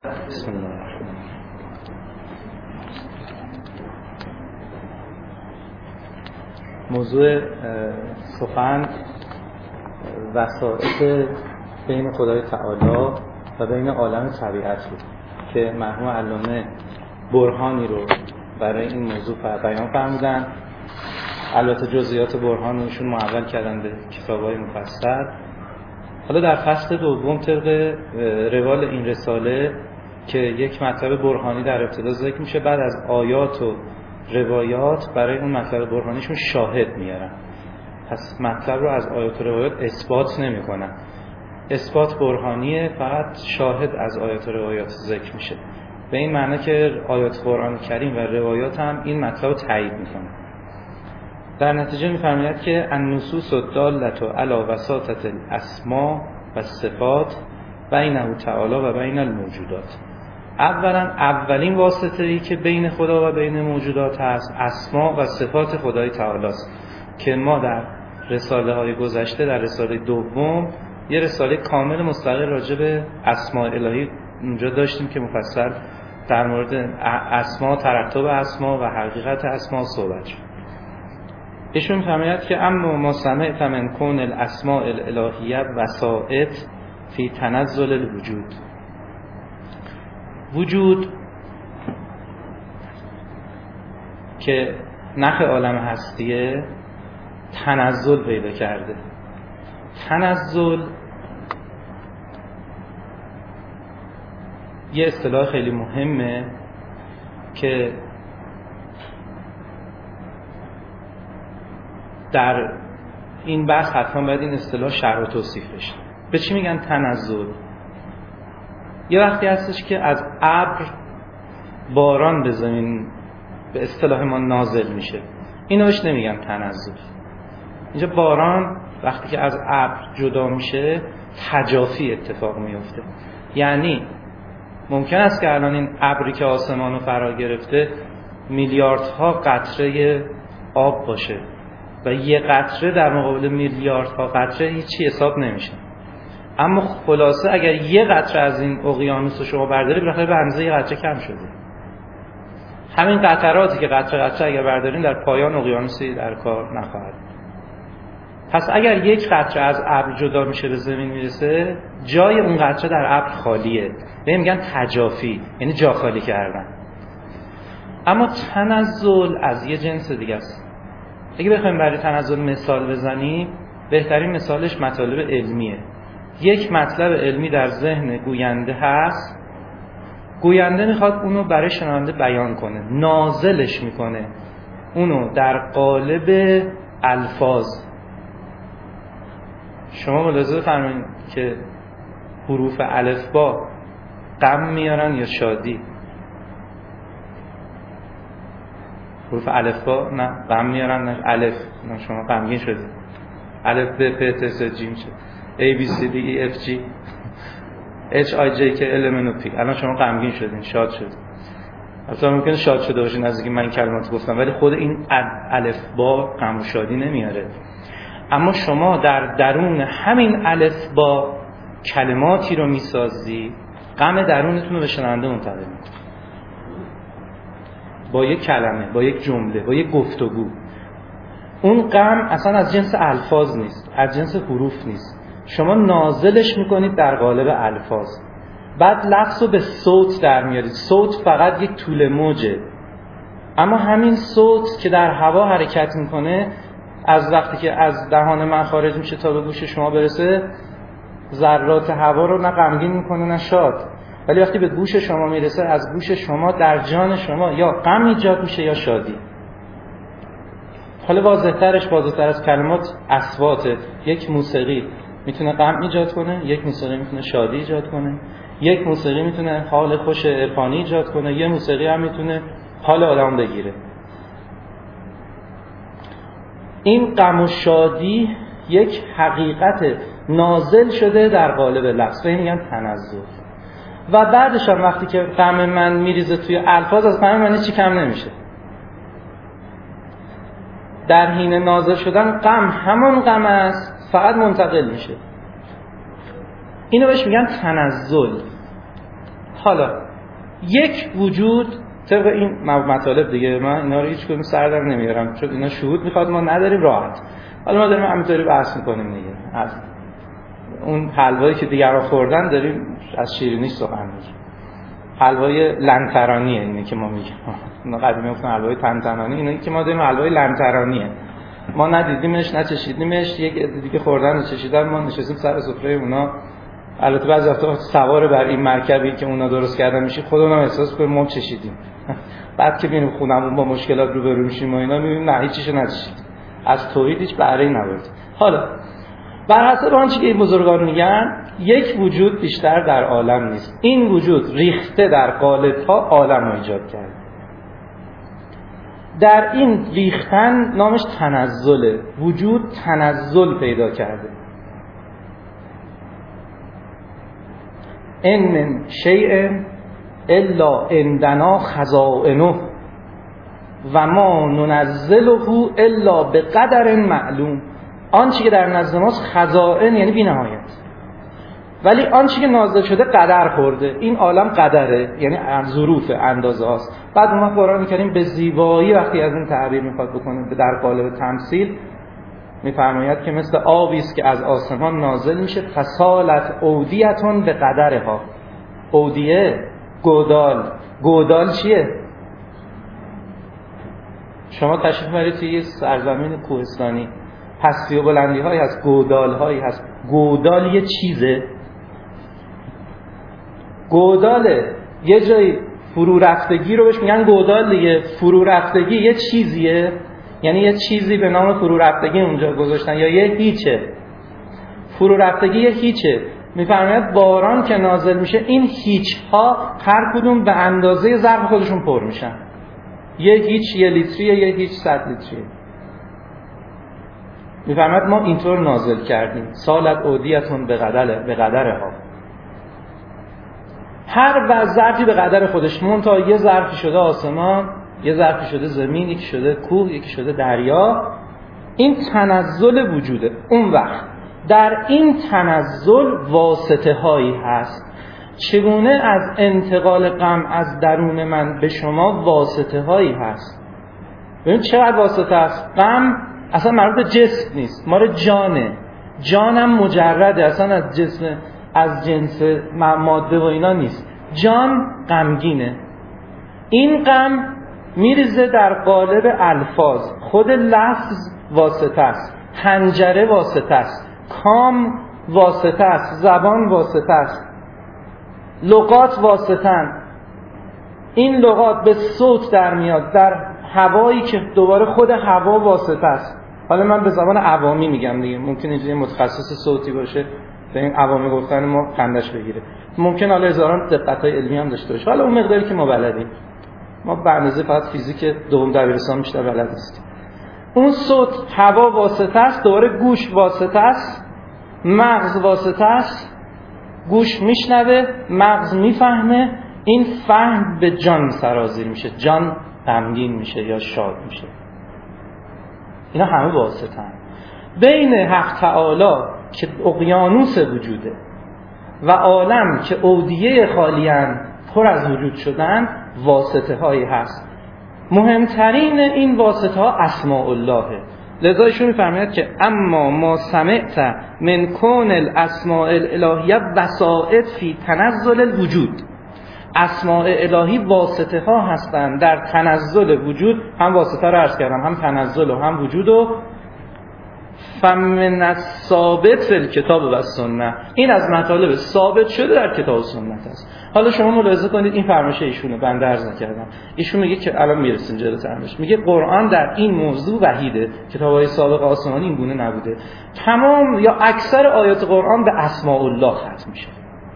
بسم الله الرحمن الرحیم. موضوع سخن وسائط بین خدای تعالی و بین عالم طبیعت بود که مرحوم علامه برهانی رو برای این موضوع بیان فرمودن. البته جزئیات برهان ایشون معول کردن به کتاب‌های مفصل. حالا در فصل دوم طبق روال این رساله که یک مطلب برهانی در ابتدا ذکر میشه، بعد از آیات و روایات برای اون مطلب برهانیشون شاهد میارن. پس مطلب رو از آیات و روایات اثبات نمیکنن. اثبات برهانیه، فقط شاهد از آیات و روایات ذکر میشه، به این معنی که آیات قرآن کریم و روایات هم این مطلب رو تایید میکنن. در نتیجه میفرماید که النصوص الدالة علی وساطة الاسماء و صفات بینه تعالی و بین الموجودات. اولا اولین واسطه‌ای که بین خدا و بین موجودات هست اسما و صفات خدای تعالی است که ما در رساله های گذشته در رساله دوم یه رساله کامل مستقل راجع به اسماء الهی اونجا داشتیم که مفصل در مورد اسما، ترتب اسما و حقیقت اسما صحبت شد. ایشون فرماید که اما ما سمعت من کون الاسماء الالهیه وسائط فی تنزل الوجود. وجود که نخ عالم هستیه تنزل پیدا کرده. تنزل یه اصطلاح خیلی مهمه که در این بحث حتما باید این اصطلاح شرح و توصیف بشه. به چی میگن تنزل؟ یه وقتی هستش که از ابر باران به زمین به اصطلاح ما نازل میشه، اینو بهش نمیگن تنزل. اینجا باران وقتی که از ابر جدا میشه تجافی اتفاق میفته. یعنی ممکن است که الان این ابری که آسمانو فرا گرفته میلیاردها قطره آب باشه و یه قطره در مقابل میلیاردها قطره هیچی حساب نمیشه. اما خلاصه اگر یه قطره از این اقیانوس رو شما برداری بالاخره به اندازه یه قطره کم شده. همین قطراتی که قطره قطره اگر بردارین در پایان اقیانوسی در کار نخواهد. پس اگر یک قطره از ابر جدا میشه به زمین میرسه، جای اون قطره در ابر خالیه. به میگن تجافی، یعنی جا خالی کردن. اما تنزل از یه جنس دیگه است. اگه بخوایم برای تنزل مثال بزنیم، بهترین مثالش مطالب علمیه. یک مطلب علمی در ذهن گوینده هست، گوینده میخواد اونو برای شنونده بیان کنه، نازلش میکنه اونو در قالب الفاظ. شما ملاحظه فرمایید که حروف الفبا غم میارن یا شادی؟ حروف الفبا نه غم میارن نه الف. نه شما غمگین شدید. الف ب پ ت س ج میشه A B C D E F G H I J K L M N O P. الان شما غمگین شدین، شاد شدین. البته ممکنه شاد شده باشین از اینکه من کلمات گفتم، ولی خود این الف با غم و شادی نمیاره. اما شما در درون همین الف با کلماتی رو میسازی، غم درونتون رو به شنونده منتقل میکنی. با یک کلمه، با یک جمله، با یک گفتگو. اون غم اصلا از جنس الفاظ نیست، از جنس حروف نیست. شما نازلش میکنید در قالب الفاظ، بعد لفظ رو به صوت در میارید. صوت فقط یک طول موجه، اما همین صوت که در هوا حرکت میکنه از وقتی که از دهان من خارج میشه تا به گوش شما برسه، ذرات هوا رو نه غمگین میکنه نه شاد. ولی وقتی به گوش شما میرسه، از گوش شما در جان شما یا غم ایجاد میشه یا شادی. حالا واضح‌تر از کلمات اصواته. یک موسیقی میتونه غم ایجاد کنه، یک موسیقی میتونه شادی ایجاد کنه، یک موسیقی میتونه حال خوش عرفانی ایجاد کنه، یه موسیقی هم میتونه حال آدم بگیره. این غم و شادی یک حقیقت نازل شده در قالب لفظ، این میگن تنزل. و بعدش هم وقتی که غم من میریزه توی الفاظ، از غم من چی کم نمیشه. در حین نازل شدن غم همون غم است، فقط منتقل میشه. اینو بهش میگن تنزل. حالا یک وجود طبق این مطالب دیگه، من اینا رو هیچ کدوم سر در نمیارم چون اینا شهود میخواد، ما نداریم راحت. حالا ما داریم همینطوری بحث میکنیم دیگه، از اون حلوایی که دیگران خوردن داریم از شیرینیش سخن میگیم. حلوای لنترانیه اینه که ما میگیم، اونا قدیمی گفتن حلوای تنتنانی، اینه که ما داریم حلوای لنترانیه، ما ندیدیمش نچشیدیمش، یک دیگه خوردن و چشیدن، ما نشستیم سر سفره اونا. البته بعضی وقتا سوار بر این مرکبی که اونا درست کردن میشی، خودمون هم احساس کنیم ما چشیدیم. بعد که ببینیم خونمون با مشکلات روبرو میشیم و اینا، میبینیم نه هیچیشو نچشیدیم، از توحید هیچ بهره‌ای نبردیم. حالا بر حسب آنچه که این بزرگان میگن، یک وجود بیشتر در عالم نیست. این وجود ریخته در قالب‌ها عالم رو ایجاد کرده. در این ریختن نامش تنزله. وجود تنزل پیدا کرده. ان من شیء الا عندنا خزائنه و ما ننزله الا بقدر معلوم. آنچه که در نزد ماست خزائن یعنی بی‌نهایت، ولی آنچه که نازل شده قدر خورده. این عالم قدره، یعنی ظروف اندازه هاست. بعد ما قرآن کریم به زیبایی وقتی از این تعبیر میخواد بکنه در قالب تمثیل میفرماید که مثل آبی است که از آسمان نازل میشه، فسالت اودیتون به قدرها. اودیه گودال چیه؟ شما تشریف میبرید توی سرزمین کوهستانی، پستی و بلندی هایی هست، گودال هایی هست. گودال یه چیزه، گوداله یه جایی فرو رفتگی رو بهش میگن گودال دیگه. فرو رفتگی یه چیزیه، یعنی یه چیزی به نام فرو رفتگی اونجا گذاشتن، یا یه هیچه. فرو رفتگی یه هیچه. میفرماید باران که نازل میشه، این هیچ ها هر کدوم به اندازه ظرف خودشون پر میشن. یه هیچ 1 لیتریه، یه هیچ 100 لیتریه. میفرماید ما اینطور نازل کردیم، سالت اودیتون به قدرها. هر ظرفی به قدر خودش، منتها یه ظرفی شده آسمان، یه ظرفی شده زمین، یکی شده کوه، یکی شده دریا. این تنزل وجوده. اون وقت در این تنزل واسطه هایی هست. چگونه از انتقال غم از درون من به شما واسطه هایی هست؟ ببین چقدر واسطه هست. غم اصلا مربوط به جسم نیست، مال جانه. جانم مجرده، اصلا از جنس ماده و اینا نیست. جان غمگینه. این غم میریزه در قالب الفاظ. خود لفظ واسطه است، حنجره واسطه است، کام واسطه است، زبان واسطه است، لغات واسطن. این لغات به صوت در میاد در هوایی که دوباره خود هوا واسطه است. حالا من به زبان عوامی میگم دیگه، ممکن اینجوری متخصص صوتی باشه به این عوامی گفتن ما خندش بگیره، ممکن حالا هزاران دقت‌های علمی هم داشته باشه. حالا اون مقداری که ما بلدیم، ما به اندازه فقط فیزیک دوم دبیرستان بیشتر بلد نیستیم. اون صوت هوا واسطه است، دوباره گوش واسطه است، مغز واسطه است. گوش میشنوه، مغز میفهمه، این فهم به جان سرازیر میشه، جان غمگین میشه یا شاد میشه. اینا همه واسطه هم. بین حق تعالی که اقیانوس وجوده و عالم که اودیه خالیان پر از وجود شدن واسطه هایی هست. مهمترین این واسطه ها اسماء اللهه. لذا ایشون می‌فرماید که اما ما سمعت من کون الاسماء الالهیه وسائط فی تنزل الوجود. اسماء الهی واسطه ها هستند در تنزل وجود. هم واسطه رو عرض کردم، هم تنزل و هم وجود. و فمن الثابت فی الکتاب و السنه، این از مطالب ثابت شده در کتاب و سنت است. حالا شما ملاحظه کنید این فرمایش ایشونه، بنده عرض نکردم. ایشون میگه که الان میرسیم جلوترش، میگه قرآن در این موضوع وحیده، کتاب‌های سابق آسمانی این گونه نبوده. تمام یا اکثر آیات قرآن به اسماء الله ختم میشه.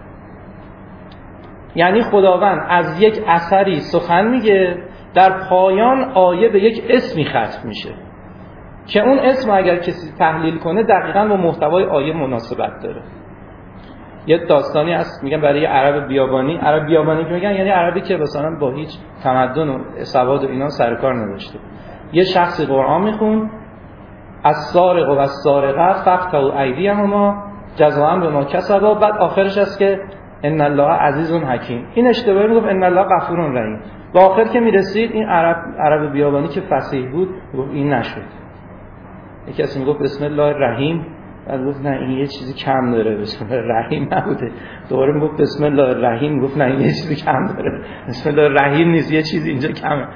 یعنی خداوند از یک اثری سخن میگه، در پایان آیه به یک اسمی ختم میشه که اون اسم اگر کسی تحلیل کنه دقیقاً با محتوای آیه مناسبت داره. یه داستانی هست میگن برای عرب بیابانی که میگن یعنی عربی که مثلا با هیچ تمدن و سواد و اینا سر کار نداشته. یه شخصی قرآن میخون، السارق و السارقه فقطعوا ایدیهما جزاء بما کسبا، بعد آخرش هست که ان الله عزیز حکیم. این اشتباهی میگفت ان الله غفور رحیم. با آخر که میرسید این عرب بیابانی که فصیح بود گفت این نشد. یکی کسی میگفت بسم الله الرحیم، بعد گفت نه این یه چیزی کم داره، بسم الله الرحیم نبوده. دوباره میگفت بسم الله الرحیم، گفت نه این یه چیزی کم داره، بسم الله الرحیم نیست، یه چیزی اینجا کمه.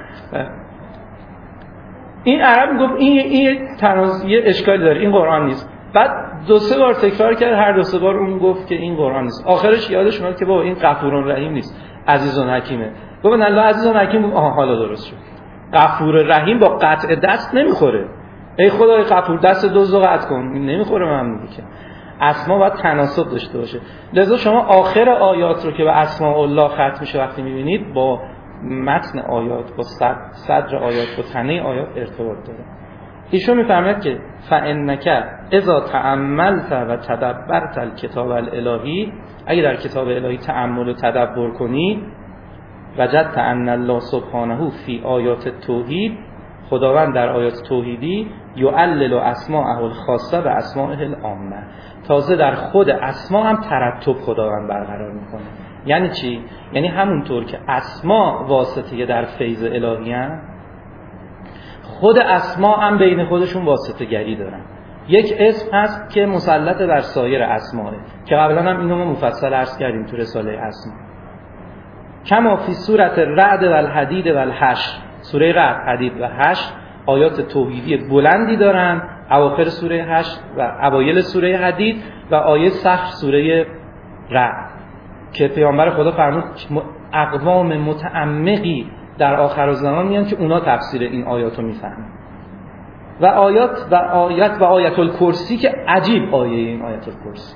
این عرب میگفت این یه اشکالی داره، این قرآن نیست. بعد 2-3 بار تکرار کرد، هر 2-3 بار اون گفت که این قرآن نیست. آخرش یادش اومد که بابا این غفور رحیم نیست، عزیز حکیمه. گفت الله عزیز حکیم. حالا درست شد. غفور رحیم با قطع دست نمیخوره. ای خدای غفور دست دزدو قطع کن، این نمیخوره. من میگم که اسما باید تناسب داشته باشه. لذا شما آخر آیات رو که به اسماء الله ختم میشه وقتی میبینید با متن آیات، با صدر آیات، با تنه آیات ارتباط داره. ایشون میفهمد که فانک اذا تأملت و تدبرت الکتاب الالهی، اگه در کتاب الهی تأمل و تدبر کنی، وجدت ان الله سبحانه فی آیات توحید، خداوند در آیات توحیدی یعلل اسماءه الخاصه و اسماءه العامه، تازه در خود اسما هم ترتب خداوند برقرار میکنه. یعنی چی؟ یعنی همونطور که اسما واسطه در فیض الهی هم، خود اسما هم بین خودشون واسطه گری دارن. یک اسم هست که مسلط بر سایر اسماءه که قبلا هم اینو ما مفصل عرض کردیم تو رساله اسما. کما فی سورة الرعد و الحدید و الحشر، سوره رعد، حدید و حشر آیات توحیدی بلندی دارن، اواخر سوره حشر و اوایل سوره حدید و آیه سحر سوره رعد، که پیامبر خدا فرمود اقوام متعمقی در آخر زمان میان که اونا تفسیر این آیاتو میفهمن. و آیت الکرسی که عجیب آیه این آیت الکرسی.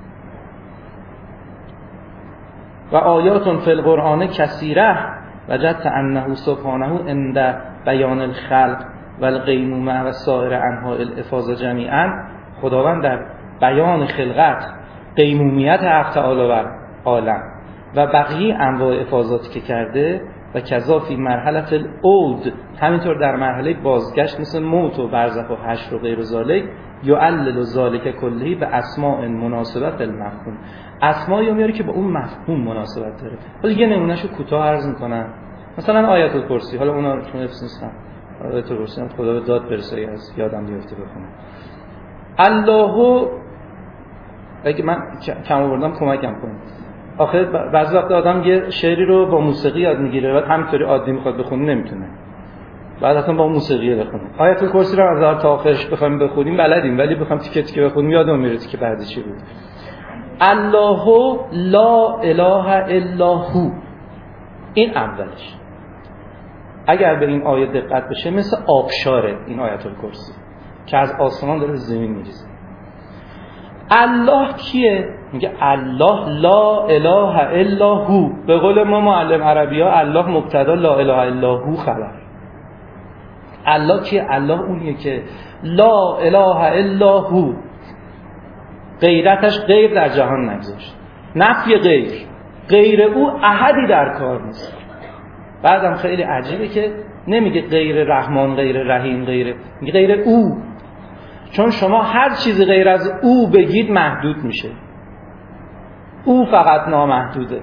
و آیات فی القرآن کثیره وجدت انه سبحانه عند بیان الخلق و القیمومه و سایر انواع الافاظه جمیعا، خداوند در بیان خلقت، قیمومیت حق تعالی و عالم و بقیه انواع افاظاتی که کرده، و کذا فی مرحله العود، همینطور در مرحله بازگشت مثل موت و برزخ و حشر و غیر ذالک، یعلل ذالک کله به اسماء مناسبت المفهوم، اسمایی میاره که با اون مفهوم مناسبت داره. حالا یه نمونهشو کوتاه عرض میکنم. مثلا آیت الکرسی، حالا اونا چون حفظ نیستن، آیت الکرسی هم خدا به داد برسه از یادم بیفته بخونم. الله، اگه من کم آوردم کمکم کنید. آخه بعضی وقت آدم یه شعری رو با موسیقی یاد میگیره، بعد همینطوری عادی میخواد بخونه نمیتونه، بعد اصلا با موسیقی بخونه. آیت الکرسی رو از اول تا آخرش بخوایم بخونیم بلدیم، ولی بخوام تیکه تیکه بخونیم یادم میره که بعدی چی بود. الله لا اله الا هو، این اولش. اگر به این آیه دقت بشه مثل آبشاره این آیت الکرسی که از آسمان داره زمین میریزه. الله کیه؟ میگه الله لا اله الا هو. به قول ما معلم عربی ها الله مبتدا، لا اله الا هو خبر. الله کیه؟ الله اونیه که لا اله الا هو، غیرتش غیر در جهان نگذاشت، نفی غیر او احدی در کار نیست. بعدم خیلی عجیبه که نمیگه غیر رحمان، غیر رحیم، میگه غیر او، چون شما هر چیزی غیر از او بگید محدود میشه. او فقط نامحدوده،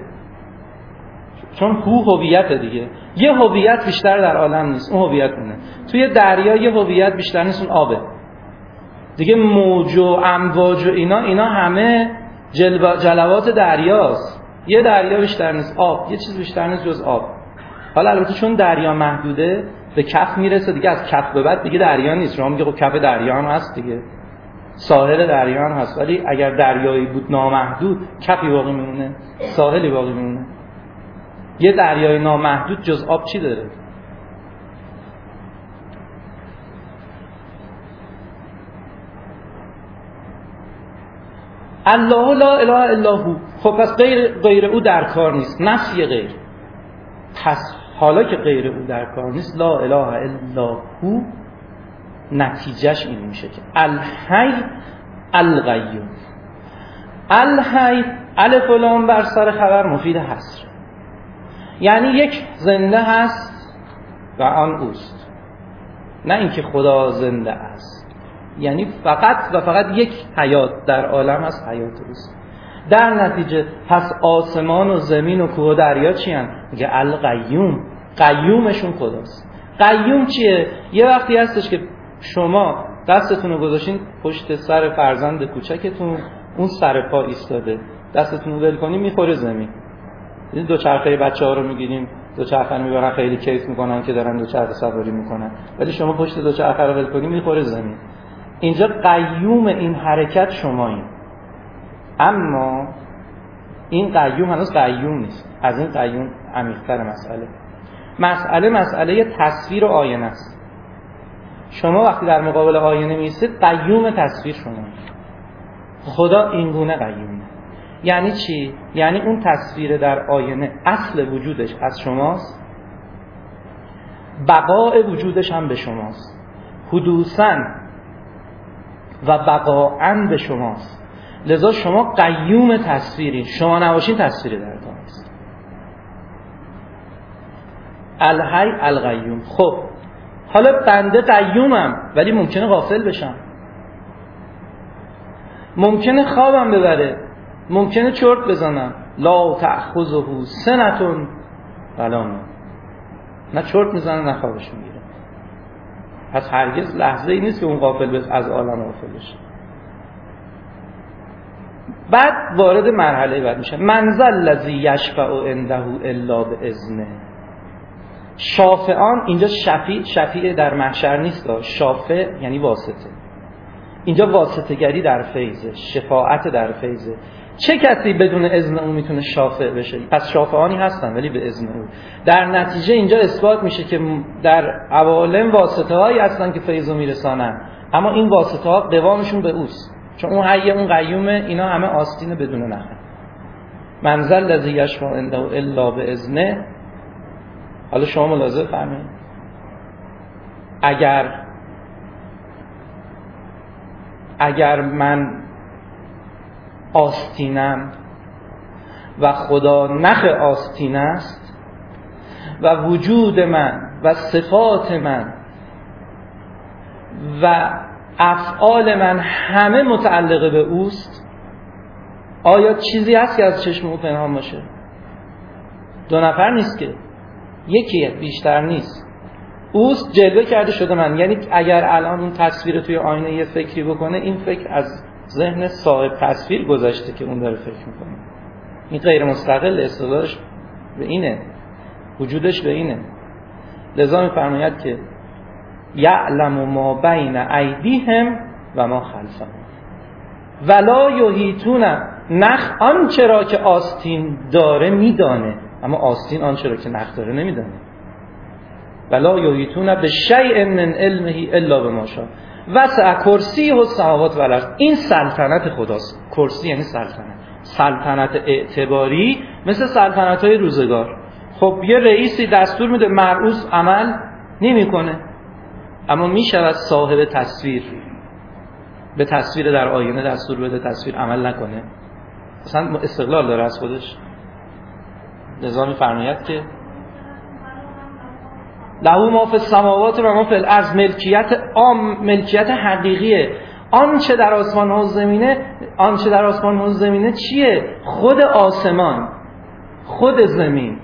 چون هویت دیگه. یه هویت بیشتر در عالم نیست، اون هویت اونه. توی دریا یه هویت بیشتر نیست، اون آبه دیگه. موج و امواج و اینا همه جلوات دریاست. یه دریا بیشتر نیست، آب یه چیز بیشتر نیست جز آب. حالا البته چون دریا محدوده به کف میرسه دیگه، از کف به بعد دیگه دریا نیست. شما میگه خب کف دریا هم هست دیگه، ساحل دریا هم هست، ولی اگر دریایی بود نامحدود کفی باقی میمونه، ساحلی باقی میمونه. یه دریای نامحدود جز آب چی داره؟ الله لا اله الا هو. خب پس غیر او در کار نیست، نفی غیر. پس حالا که غیر او در کار نیست، لا اله الا هو، نتیجهش این میشه که الحی القیوم. الحی الف و لام بر سر خبر مفید حصر، یعنی یک زنده هست و آن اوست، نه اینکه خدا زنده است. یعنی فقط و فقط یک حیات در عالم هست، حیات اوست. در نتیجه پس آسمان و زمین و کوه و دریا چی هن؟ میگه القیوم، قیومشون خداست. قیوم چیه؟ یه وقتی هستش که شما دستتون رو گذاشین پشت سر فرزند کوچکتون، اون سر پا ایستاده، دستتون رو ول کنین میخوره زمین. این دوچرخه بچه‌ها رو میگیریم، دوچرخه رو میبرن خیلی کیف میکنن که دارن دوچرخه سواری میکنن، ولی شما پشت دوچرخه رو ول کنین میخوره زمین. اینجا قیوم این حرکت شمایین. اما این قیوم هنوز قیوم نیست. از این قیوم عمیق‌تر مسئله تصویر و آینه است. شما وقتی در مقابل آینه میستید قیوم تصویر شما. خدا این گونه قیومه. یعنی چی؟ یعنی اون تصویر در آینه اصل وجودش از شماست، بقاء وجودش هم به شماست، حدوثاً و بقاءً به شماست. لذا شما قیوم تصویری، شما نباشین تصویری در ادامه است. الحی القیوم. خب حالا بنده قیومم ولی ممکنه غافل بشم، ممکنه خوابم ببره، ممکنه چرت بزنم. لا تأخذه سنة ولا نوم. نه چرت میزنه نه خوابش میگیره. پس هرگز لحظه ای نیست که اون غافل از عالم غافل بشه. بعد وارد مرحله بعد میشه. من ذا الذی یشفع عنده الا باذنه. شافعان، اینجا شفیع در محشر نیست، شافع یعنی واسطه. اینجا واسطه گری در فیضه، شفاعت در فیضه. چه کسی بدون اذن او میتونه شافع بشه؟ پس شافعانی هستن ولی به اذن او. در نتیجه اینجا اثبات میشه که در عوالم واسطه هایی هستن که فیض رو میرسانن، اما این واسطه ها قوامشون به اوست، چون اون حی، اون قیومه. اینا همه آستین بدون نخ. من ذا الذی یشفع عنده الا باذنه. حالا شما ملاحظه فرمایید، اگر من آستینم و خدا نخ آستین است و وجود من و صفات من و افعال من همه متعلق به اوست، آیا چیزی هست که از چشم او پنهان باشه؟ دو نفر نیست که، یکیه، بیشتر نیست. اوست، جلوه کرده شده من. یعنی اگر الان اون تصویر توی آینه یه فکری بکنه، این فکر از ذهن صاحب تصویر گذشته که اون داره فکر میکنه. این غیر مستقل، استعدادش به اینه، وجودش به اینه. لذا میفرماید که یعلم ما بین ایدیهم و ما خلفهم ولا یحیطون. نخ آنچه را که آستین داره میدانه، اما آستین آنچه را که نخ داره نمیدانه. ولا یحیطون بشیء من علمه الا بما شاء وسع کرسیه السماوات والارض. این سلطنت خداست. کرسی یعنی سلطنت اعتباری، مثل سلطنت‌های روزگار. خب یه رئیسی دستور میده، مرئوس عمل نمیکنه، اما میشود صاحب تصویر به تصویر در آینه دستور بده تصویر عمل نکنه. اصلا استقلال داره از خودش. لذا می‌فرماید که له ما فی السماوات و ما فی الارض. ملکیت عام، ملکیت حقیقیه. آنچه در آسمان ها و زمینه چیه؟ خود آسمان، خود زمین.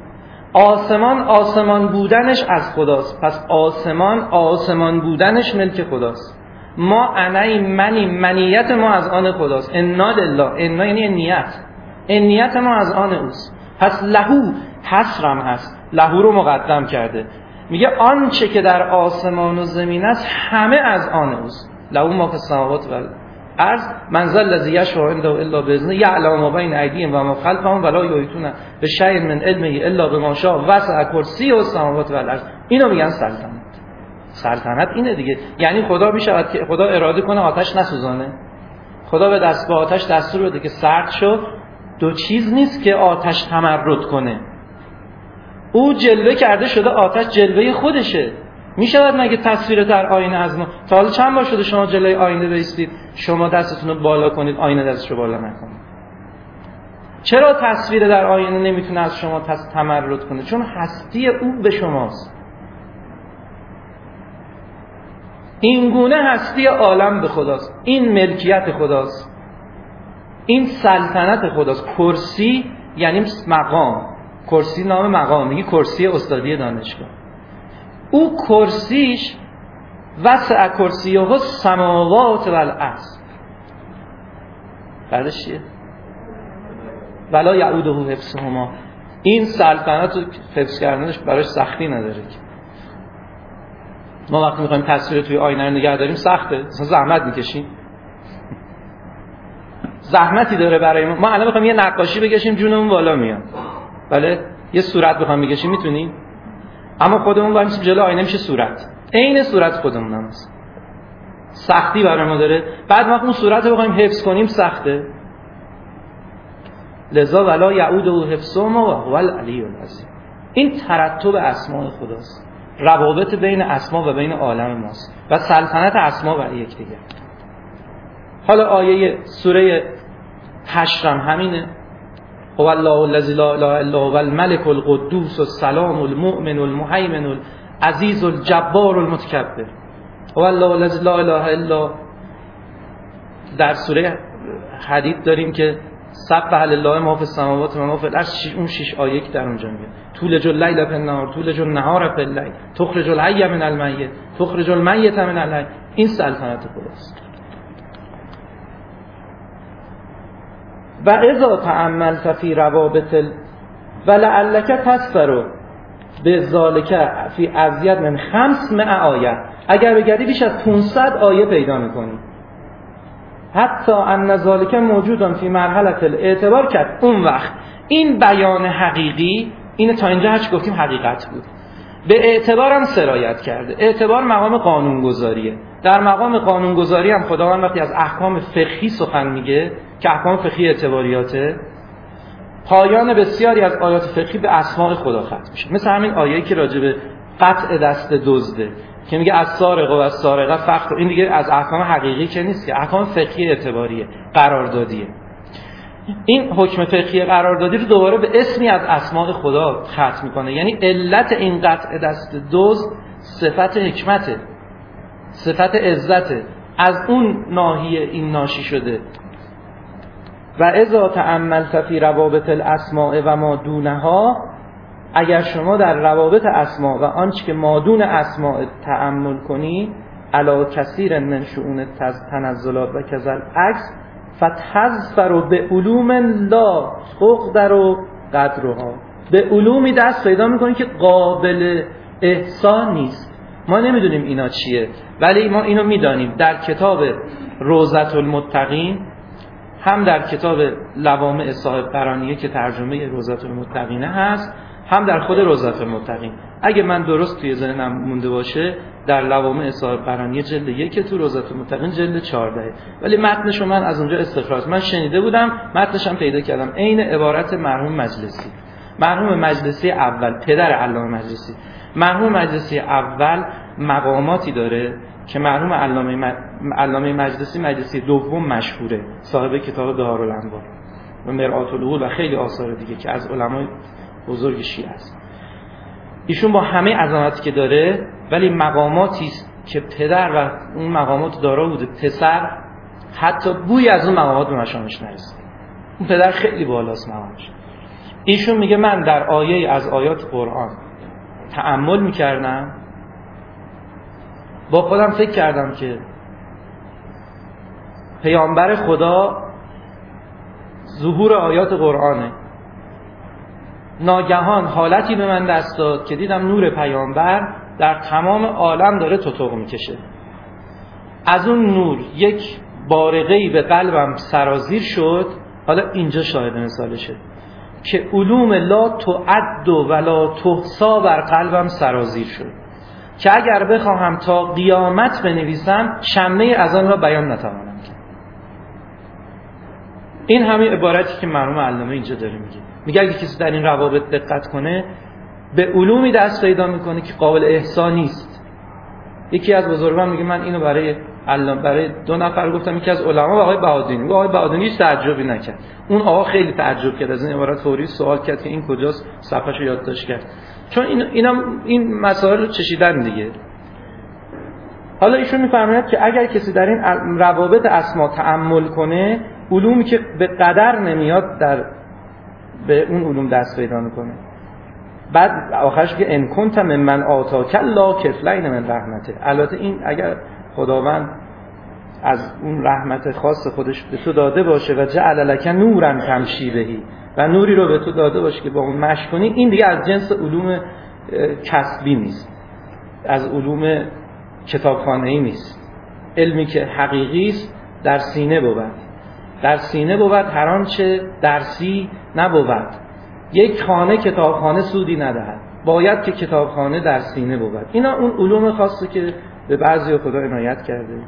آسمان بودنش از خداست، پس آسمان بودنش ملک خداست. ما منیت ما از آن خداست. انا لله. انا یعنی انیت ما از آن اوست. پس لهو حصرم هست، لهو رو مقدم کرده. میگه آنچه که در آسمان و زمین است همه از آن اوست. له ما فی السماوات و الارض. من ذا الذی یشفع عنده الا باذنه یعلم ما بین ایدیهم و ما خلفهم ولا یحیطون بشیء من علمه الا بما شاء وسع کرسیه السماوات و الارض. اینو میگن سلطنت. سلطنت اینه دیگه. یعنی خدا میشود که خدا اراده کنه آتش نسوزانه، خدا به آتش دستور بده که سرد شو. دو چیز نیست که آتش تمرد کنه. او جلوه کرده شده، آتش جلوه خودشه. میشود مگه تصویر در آینه از ما؟ تا حالا چند بار شده شما جلوی آینه بایستید، شما دستتون رو بالا کنید، آینه دستش رو بالا نکنه؟ چرا تصویر در آینه نمیتونه از شما تمرد کنه؟ چون هستی او به شماست. این گونه هستی عالم به خداست. این ملکیت خداست. این سلطنت خداست. کرسی یعنی مقام، کرسی نام مقام، میگه کرسی استادی دانشگاه. او کرسیش وسع کرسیه السماوات و الارض. بعدش چیه؟ ولا یعوده حفظهما. این سلطنت رو حفظ کردنش براش سختی نداره که ما وقتی میخوایم تصویر توی آینه رو نگه داریم سخته، زحمت میکشیم، زحمتی داره برای ما الان بخوایم یه نقاشی بکشیم جونمون بالا میاد، بله یه صورت بخوایم بکشیم میتونیم، اما خودمون باید جلو آینه میشه صورت، عین صورت خودمون هم هست، سختی برای ما داره. بعد ما اون صورت رو بخوایم حفظ کنیم سخته. لذا ولا یعوده حفظهما و هو العلی العظیم. این ترتب اسماء خداست، روابط بین اسما و بین عالم ماست و سلطنت اسما بر یکدیگر. حالا آیه سوره حشر هم همینه. هو الله الذی لا اله الا هو الملك القدوس السلام المؤمن المهیمن العزیز الجبار المتکبر. هو الله الذی لا اله الا. در سوره حدید داریم که سبح لله ما فی السماوات و ما فی الارض، اون 6 آیه که در اونجا میگه تولج اللیل فی النهار تولج النهار فی الليل تخرج الحی من المیت تخرج المیت من الحی. این سلطنت خداست. و اذا تأملت فی روابط ولعلک تسفر بذالک فی ازید من 500 آیه، اگر بگردی بیش از 500 آیه پیدا میکنی. حتی ان ذالک موجودن فی مرحله الاعتبار کرد. اون وقت این بیان حقیقی، این تا اینجا هرچی گفتیم حقیقت بود، به اعتبار هم سرایت کرده. اعتبار مقام قانونگذاریه. در مقام قانونگذاری هم خداوند وقتی از احکام فقهی سخن میگه که احکام فقهی اعتباریاته، پایان بسیاری از آیات فقهی به اسماء خدا ختم میشه. مثل همین آیه‌ای که راجع به قطع دست دزده که میگه از سارق و از سارقه فقط، این دیگه از احکام حقیقی که نیست، که احکام فقهی اعتباریه، قراردادیه. این حکم فقهی قراردادی رو دوباره به اسمی از اسماء خدا ختم میکنه. یعنی علت این قطع دست دزد صفت حکمته، صفت عزته، از اون ناحیه این ناشی شده. و اذا تأملت فی روابط الاسماء و ما دونها، اگر شما در روابط اسماء و آنچه که مادون اسماء تأمل کنی، علا کثیر من شؤون تنزلات و کذل عکس فتظفر به علوم لا تقدر و قدرها، به علومی دست پیدا میکنی که قابل احصا نیست. ما نمیدونیم اینا چیه، ولی ما اینو میدانیم در کتاب روضة المتقین، هم در کتاب لوامع صاحب قرانیه که ترجمه روضة المتقین هست، هم در خود روضة المتقین. اگه من درست توی ذهنم مونده باشه در لوامع صاحب قرانیه جلد 1 تو روضة المتقین جلد 14، ولی متنشو من از اونجا استخراج، من شنیده بودم متنش هم پیدا کردم، عین عبارت مرحوم مجلسی. مرحوم مجلسی اول، پدر علامه مجلسی، مرحوم مجلسی اول مقاماتی داره که مرحوم علامه مجلسی دوم مشهوره، صاحب کتاب دارالانوار و مرآت العقول و خیلی آثار دیگه که از علمای بزرگ شیعه است. ایشون با همه عظمتی که داره ولی مقاماتی است که پدر و اون مقامات دارا بوده، پسر حتی بوی از اون مقامات به مشامش نرسید. اون پدر خیلی بالاست مقامش. ایشون میگه من در آیه از آیات قرآن تأمل میکردم، با خودم فکر کردم که پیامبر خدا ظهور آیات قرآنه، ناگهان حالتی به من دست داد که دیدم نور پیامبر در تمام عالم داره تتق میکشه. از اون نور یک بارقه‌ای به قلبم سرازیر شد. حالا اینجا شاهد مثالشه که علوم لا تعد و لا تحصا بر قلبم سرازیر شد که اگر بخواهم تا قیامت بنویسم شمه از آن را بیان نتوانم کرد. این همین عبارتی که مرحوم علامه اینجا داره میگه اگه کسی در این روابط دقت کنه به علومی دست پیدا میکنه که قابل احصا نیست. یکی از بزرگان میگه من اینو برای 2 نفر گفتم، یکی از علما و آقای بهادینی. آقای بهادینی هیچ تعجبی نکرد، اون آقا خیلی تعجب کرد از این عبارت، فوری سوال کرد که این کجاست، صفحه‌شو یادداشت کرد، چون این مسائل رو چشیدن دیگه. حالا ایشون میفرماید که اگر کسی در این روابط اسما تأمل کنه علومی که به قدر نمیاد به اون علوم دست پیدا میکنه. بعد آخرش که ان کنت ممن آتاک الله کفلین من رحمته. البته این اگر خداوند از اون رحمت خاص خودش به تو داده باشه و جعل لک نورا تمشی بهی، و نوری رو به تو داده باشه که با اون مشی کنی، این دیگه از جنس علوم کسبی نیست، از علوم کتابخانه‌ای نیست. علمی که حقیقی است در سینه بود، در سینه بود، هر آنچه درسی نبود. یک خانه کتابخانه سودی ندهد، باید که کتابخانه در سینه بود. اینا اون علوم خاصه که به بعضی خدا عنایت کرده.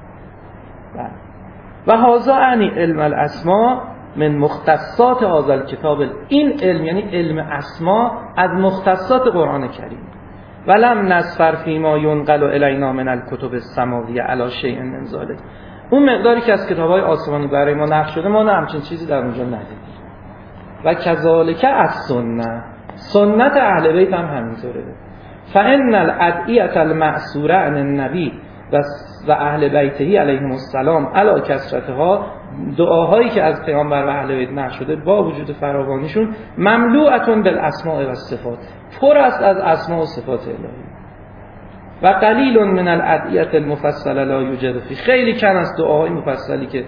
و هذا عنی علم الاسماء من مختصات هذا الکتاب. این علم یعنی علم اسماء از مختصات قرآن کریم. ولم نسفر فیما ینقل الینا من الکتب السماویه علی شیء من ذلک. اون مقداری که از کتاب‌های آسمانی برای ما نقل شده، ما همچین چیزی در اونجا ندیدیم. و کذالک السنه، سنت اهل بیت هم همینطوره. فان الادعیه المأثوره عن النبی و اهل بیته علیهم السلام علی کثرتها، دعاهایی که از پیامبر و اهل بیت نقل شده با وجود فراوانیشون، مملوءه بالاسماء و الصفات، پر است از اسماء و صفات الهی. و قلیل من الادعیه المفصله لا یوجد فی، خیلی کم از دعاهای مفصلی که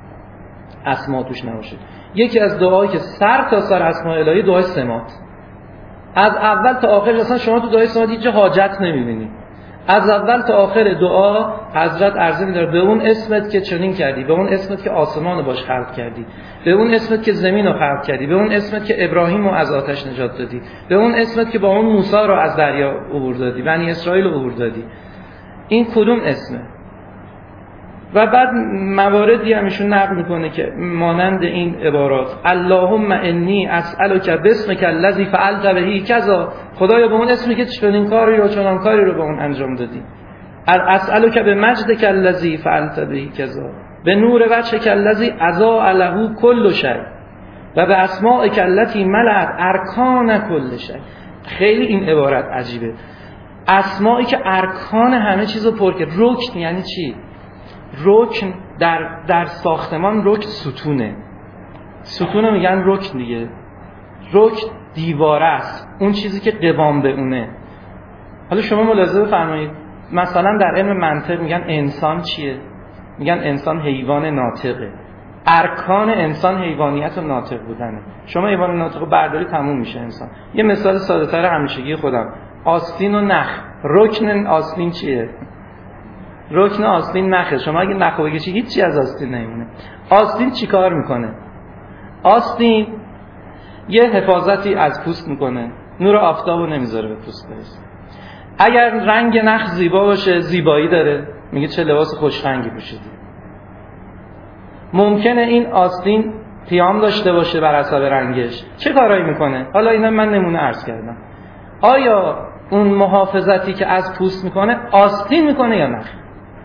اسماء توش نباشه. یکی از دعاهایی که سر تا سر اسماء الهی دعای سمات، از اول تا آخر اصلا شما تو دعای سمات هیچ حاجت نمیبینی. از اول تا آخر دعا حضرت عرضه می‌داره به اون اسمت که چنین کردی، به اون اسمت که آسمان باش خلق کردی، به اون اسمت که زمین رو خلق کردی، به اون اسمت که ابراهیم رو از آتش نجات دادی، به اون اسمت که با اون موسی رو از دریا عبور دادی، بنی اسرائیل رو عبور دادی. این کدوم اسمه؟ و بعد مواردی همشون نقل میکنه که مانند این عبارات: اللهم انی اسألک باسمک الذی فعلت به کذا، خدایا به اون اسمی که چنین کاری رو چنان کاری رو به اون انجام دادی. اسألک بمجدک الذی فعلت به کذا، به نور وجهک الذی اضاء له کل شیء و به اسمائک التي ملأت ارکان کل شیء. خیلی این عبارت عجیبه، اسمایی که ارکان همه چیزو پر کرد. رکن یعنی چی؟ رکن در ساختمان رکن ستونه، ستونه میگن رکن دیگه. رکن دیواره است، اون چیزی که قوام به اونه. حالا شما ملاحظه بفرمایید، مثلا در علم منطق میگن انسان چیه؟ میگن انسان حیوان ناطقه. ارکان انسان حیوانیت و ناطق بودنه. شما حیوان ناطق برداری تموم میشه انسان. یه مثال ساده تر همیشگی خودم، آستین و نخ. رکن آستین چیه؟ رکن آستین نخه. شما اگه نخو بگیشی هیچی از آستین نمیمونه. آستین چی کار میکنه؟ آستین یه حفاظتی از پوست میکنه، نور آفتابو نمیذاره به پوست برسه. اگر رنگ نخ زیبا باشه، زیبایی داره، میگه چه لباس خوش رنگی پوشیدی. ممکنه این آستین پیام داشته باشه بر حسب رنگش، چه کارایی میکنه؟ حالا اینا من نمونه عرض کردم. آیا اون محافظتی که از پوست میکنه آستین میکنه یا نخ؟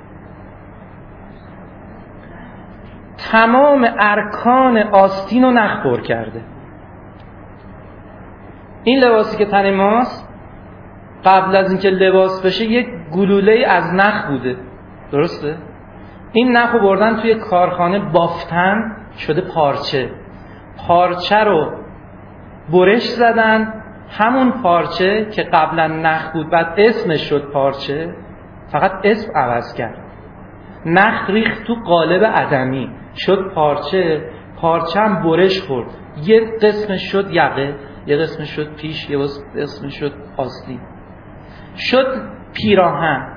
تمام ارکان آستین رو نخ پر کرده. این لباسی که تن ماست قبل از اینکه لباس بشه یک گلوله از نخ بوده، درسته؟ این نخ رو بردن توی کارخانه بافتن، شده پارچه. پارچه رو برش زدن، همون پارچه که قبلا نخ بود بعد اسمش شد پارچه، فقط اسم عوض کرد. نخ ریخت تو قالب عدمی شد پارچه. پارچه هم برش خورد، یه قسمش شد یقه، یه قسمش شد پیش، یه قسمش شد آستین، شد پیراهن.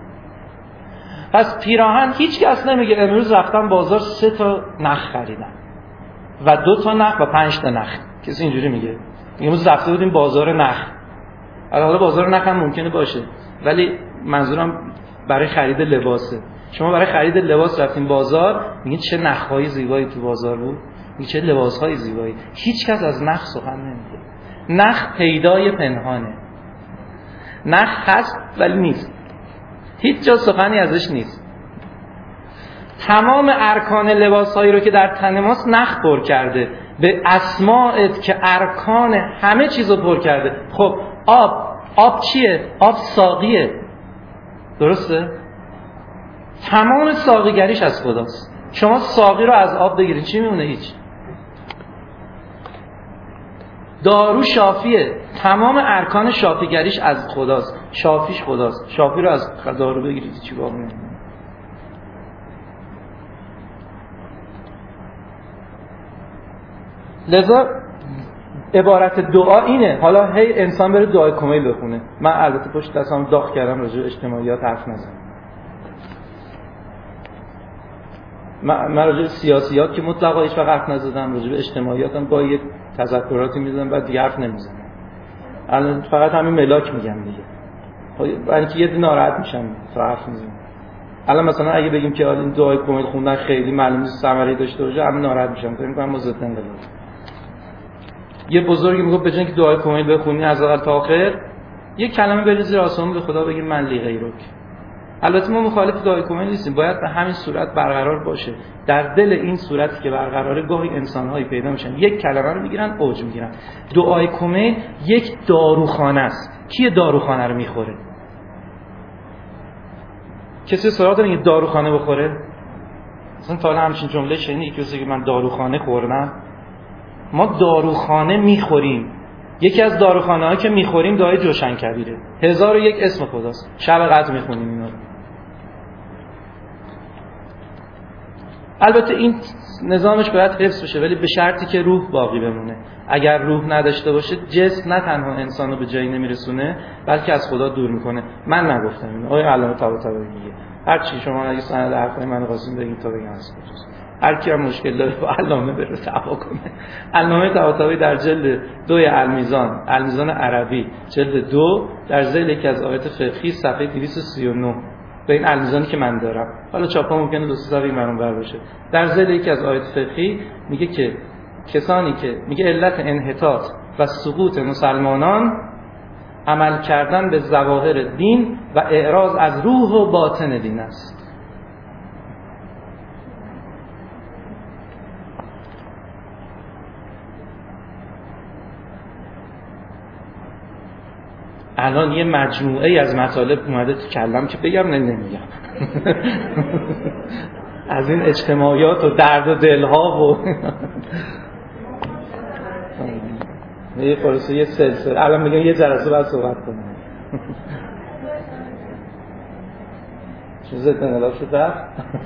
پس پیراهن هیچ کس نمیگه امروز رفتم بازار 3 تا نخ خریدم و 2 تا نخ و 5 تا نخ. کسی اینجوری میگه امروز رفته بودیم بازار نخ. حالا بازار نخ هم ممکنه باشه، ولی منظورم برای خرید لباسه. شما برای خرید لباس رفتین بازار، میگین چه نخ‌های زیبایی تو بازار بود، میگه چه لباس‌های زیبایی. هیچ کس از نخ سخن نمیگه. نخ پیدای پنهانه. نخ هست ولی نیست، هیچ جا سخنی ازش نیست. تمام ارکان لباس‌هایی رو که در تن ماست نخ پر کرده، به اسماءت که ارکان همه چیزو پر کرده. خب آب چیه؟ آب ساقیه، درسته؟ تمام ساقیگریش از خداست. شما ساقی رو از آب بگیرین چی میمونه؟ هیچ. دارو شافیه، تمام ارکان شافیگریش از خداست، شافیش خداست. شافی رو از دارو بگیرید چی باقی نمیمونه. لذا عبارت دعا اینه. حالا هی انسان بره دعای کمیل بخونه. من البته پشت دستم داغ کردم راجع به اجتماعیات حرف نزنم. من راجع به سیاسیات که مطلقا هیچ وقت حرف نزدم، راجع به اجتماعیاتم با یه تذکراتی میزنم بعد دیگه حرف نمیزنم. الان فقط همین ملاک میگم دیگه. برای اینکه یه دی ناراحت میشم تا حرف میزنم. الان مثلا اگه بگیم که این دعای کمیل خوندن خیلی معلومه ثمری داشته باشه، همین ناراحت میشم. فکر می‌کنم ما ضد انقلاب. یه بزرگی میگه به جای اینکه دعای کمیل بخونی از اول تا آخر، یه کلمه بریز زیر آسمون به خدا بگیم من لی غیرک. البته ما مخالف دعای کمیل نیستیم، باید به همین صورت برقرار باشه. در دل این صورتی که برقراره گاهی انسان‌هایی پیدا میشن یک کلمه رو میگیرن اوج میگیرن. دعای کمیل یک داروخانه است. کی داروخانه رو میخوره؟ کسی سراغ داره یه داروخانه بخوره؟ مثلا تا الان همچین جمله شنیدی کسی که من داروخانه خوردم؟ ما داروخانه میخوریم. یکی از داروخانه‌ها که میخوریم دعای جوشن کبیره. 1001 اسم خداست. شب قدر میخونیم اینا. البته این نظامش باید حفظ بشه ولی به شرطی که روح باقی بمونه. اگر روح نداشته باشه جسم نه تنها انسانو به جایی نمیرسونه بلکه از خدا دور میکنه. من نگفتم اینو. آقای علامه طباطبایی میگه. هر چی شما اگه سند حرفای من قاسم بگین تا بگم از کجاست. هر کی هم مشکل داره با علامه بره دعوا کنه. علامه طباطبایی در جلد 2 المیزان عربی جلد 2 در ذیل یکی از آیات فقهی صفحه 239 به این المیزانی که من دارم، حالا چاپا ممکنه 2 صفحه منون بر باشه، در ذیل یکی از آیات فقهی میگه که کسانی که میگه علت انحطاط و سقوط مسلمانان عمل کردن به ظواهر دین و اعراض از روح و باطن دین است. الان یه مجموعه ای از مطالب اومده تو کلم که بگم نمیگم از این اجتماعیات و درد و دلها و یه خلاصه یه سلسله. الان میگم یه جلسه بعد صحبت کنم. چیزت انقلاب شد رفت.